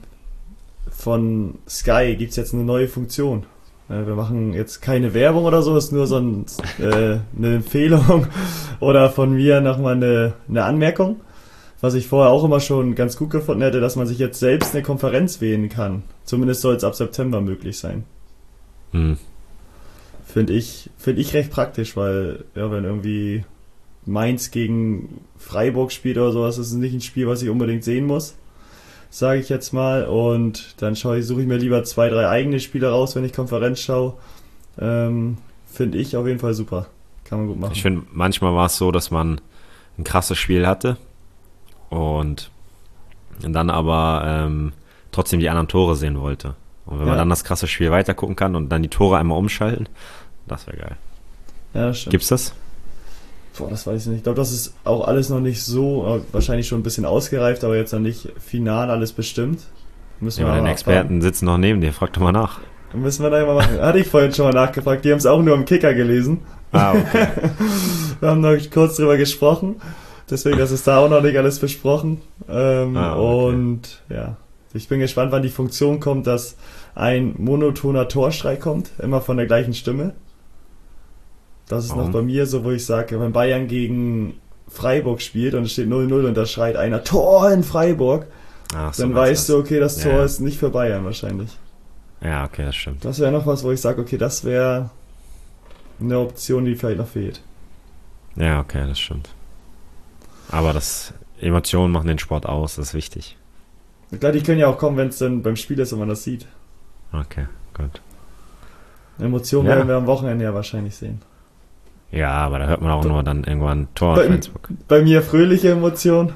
von Sky gibt es jetzt eine neue Funktion. Äh, wir machen jetzt keine Werbung oder so, ist nur so ein, äh, eine Empfehlung oder von mir nochmal eine, eine Anmerkung. Was ich vorher auch immer schon ganz gut gefunden hätte, dass man sich jetzt selbst eine Konferenz wählen kann. Zumindest soll es ab September möglich sein. Hm. Finde ich, find ich recht praktisch, weil ja, wenn irgendwie Mainz gegen Freiburg spielt oder sowas, ist es nicht ein Spiel, was ich unbedingt sehen muss, sage ich jetzt mal. Und dann schaue ich, suche ich mir lieber zwei, drei eigene Spiele raus, wenn ich Konferenz schaue. Ähm, Finde ich auf jeden Fall super. Kann man gut machen. Ich finde, manchmal war es so, dass man ein krasses Spiel hatte und dann aber ähm, trotzdem die anderen Tore sehen wollte. Und wenn Ja. man dann das krasse Spiel weiter gucken kann und dann die Tore einmal umschalten, das wäre geil. Ja, das stimmt. Gibt's das? Boah, das weiß ich nicht. Ich glaube, das ist auch alles noch nicht so, wahrscheinlich schon ein bisschen ausgereift, aber jetzt noch nicht final alles bestimmt. Müssen Ja, wir deine mal Experten sitzen noch neben dir, frag doch mal nach. abwarten. Müssen wir da mal machen. Hatte ich vorhin schon mal nachgefragt. Die haben es auch nur im Kicker gelesen. Ah, okay. Wir haben noch kurz drüber gesprochen. Deswegen, das ist da auch noch nicht alles besprochen. Ähm, Ah, okay. Und ja, ich bin gespannt, wann die Funktion kommt, dass ein monotoner Torschrei kommt, immer von der gleichen Stimme. Das ist Warum? noch bei mir so, wo ich sage, wenn Bayern gegen Freiburg spielt und es steht null null und da schreit einer Tor in Freiburg, Ach, so dann meinst weißt du, okay, das Ja, Tor ja. ist nicht für Bayern wahrscheinlich. Ja, okay, das stimmt. Das wäre noch was, wo ich sage, okay, das wäre eine Option, die vielleicht noch fehlt. Ja, okay, das stimmt. Aber das Emotionen machen den Sport aus, das ist wichtig. Klar, die können ja auch kommen, wenn es dann beim Spiel ist und man das sieht. Okay, gut. Emotionen Ja. werden wir am Wochenende ja wahrscheinlich sehen. Ja, aber da hört man auch nur dann irgendwann Tor Bei- in Flensburg. Bei mir fröhliche Emotionen.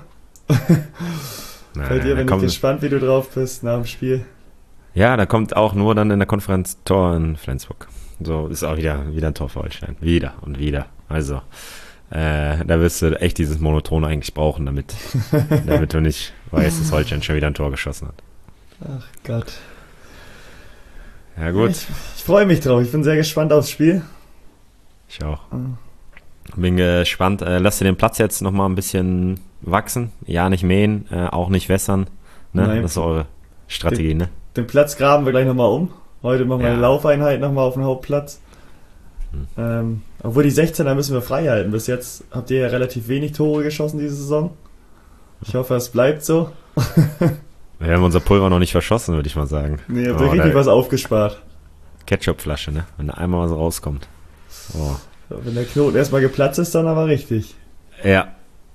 Nein, Bei dir da bin ich kommt, gespannt, wie du drauf bist nach dem Spiel. ja, da kommt auch nur dann in der Konferenz Tor in Flensburg. So ist auch wieder, wieder ein Tor für Holstein. Wieder und wieder. Also, äh, da wirst du echt dieses Monoton eigentlich brauchen, damit, damit du nicht weißt, dass Holstein schon wieder ein Tor geschossen hat. Ach Gott. Ja, gut. Ich, ich freue mich drauf. Ich bin sehr gespannt aufs Spiel. Ich auch. Ah. Bin gespannt. Äh, lass dir den Platz jetzt nochmal ein bisschen wachsen. Ja, nicht mähen, äh, auch nicht wässern. Ne? Nein. Das ist eure Strategie, ne? Den Platz graben wir gleich nochmal um. Heute machen wir Ja. eine Laufeinheit nochmal auf dem Hauptplatz. Hm. Ähm, obwohl die sechzehner müssen wir frei halten. Bis jetzt habt ihr ja relativ wenig Tore geschossen diese Saison. Ich hoffe, es bleibt so. Wir haben unser Pulver noch nicht verschossen, würde ich mal sagen. Nee, ihr habt Oh, euch richtig da- was aufgespart. Ketchupflasche, ne? Wenn da einmal was rauskommt. Oh. Wenn der Knoten erstmal geplatzt ist, dann aber richtig. Ja.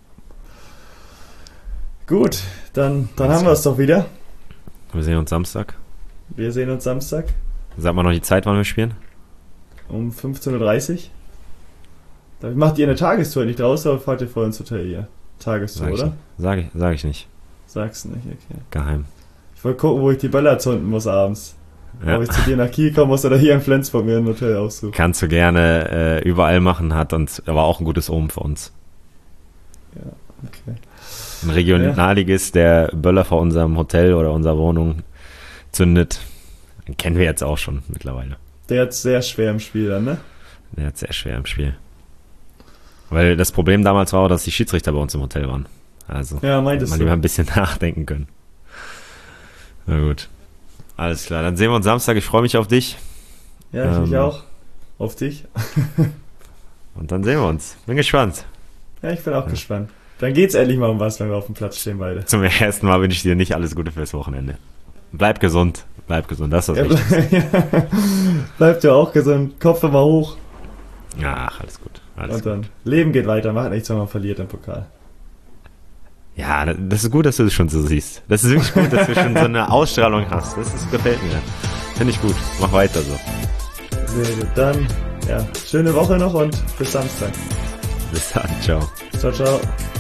Gut, dann, dann Alles haben wir es doch wieder. Wir sehen uns Samstag. Wir sehen uns Samstag Sag mal noch die Zeit, wann wir spielen. um fünfzehn Uhr dreißig. Da macht ihr eine Tagestour nicht raus, aber fahrt ihr vorher ins Hotel hier? Tagestour, Sag ich, oder? nicht. Sag, ich, sag ich nicht. Sag's nicht, okay. Geheim. Ich wollte gucken, wo ich die Böller zünden muss abends. Ja. Ob ich zu dir nach Kiel kommen muss oder hier in Flensburg mir ein Hotel aussuchen. Kannst du gerne äh, überall machen, hat uns aber auch ein gutes Omen für uns. Okay. Ein Regionalligist, der Böller vor unserem Hotel oder unserer Wohnung zündet, den kennen wir jetzt auch schon mittlerweile. Der hat sehr schwer im Spiel dann, ne? Der hat sehr schwer im Spiel. Weil das Problem damals war auch, dass die Schiedsrichter bei uns im Hotel waren. Also ja, meintest man du. lieber ein bisschen nachdenken können. Na gut. Alles klar, dann sehen wir uns Samstag. Ich freue mich auf dich. Ja, ich ähm, mich auch. Auf dich. Und dann sehen wir uns. Bin gespannt. Ja, ich bin auch ja. gespannt. Dann geht's endlich mal um was, wenn wir auf dem Platz stehen beide. Zum ersten Mal wünsche ich dir nicht alles Gute fürs Wochenende. Bleib gesund. Bleib gesund, das ist das ja, Wichtigste. Bleib du auch gesund. Kopf immer hoch. Ach, alles gut. Alles Und dann, gut. Leben geht weiter. Macht nichts, wenn man verliert im Pokal. Ja, das ist gut, dass du das schon so siehst. Das ist wirklich gut, dass du schon so eine Ausstrahlung hast. Das ist, gefällt mir. Finde ich gut. Mach weiter so. Sehr gut. Dann, ja, schöne Woche noch und bis Samstag. Bis dann. Ciao. Ciao, ciao.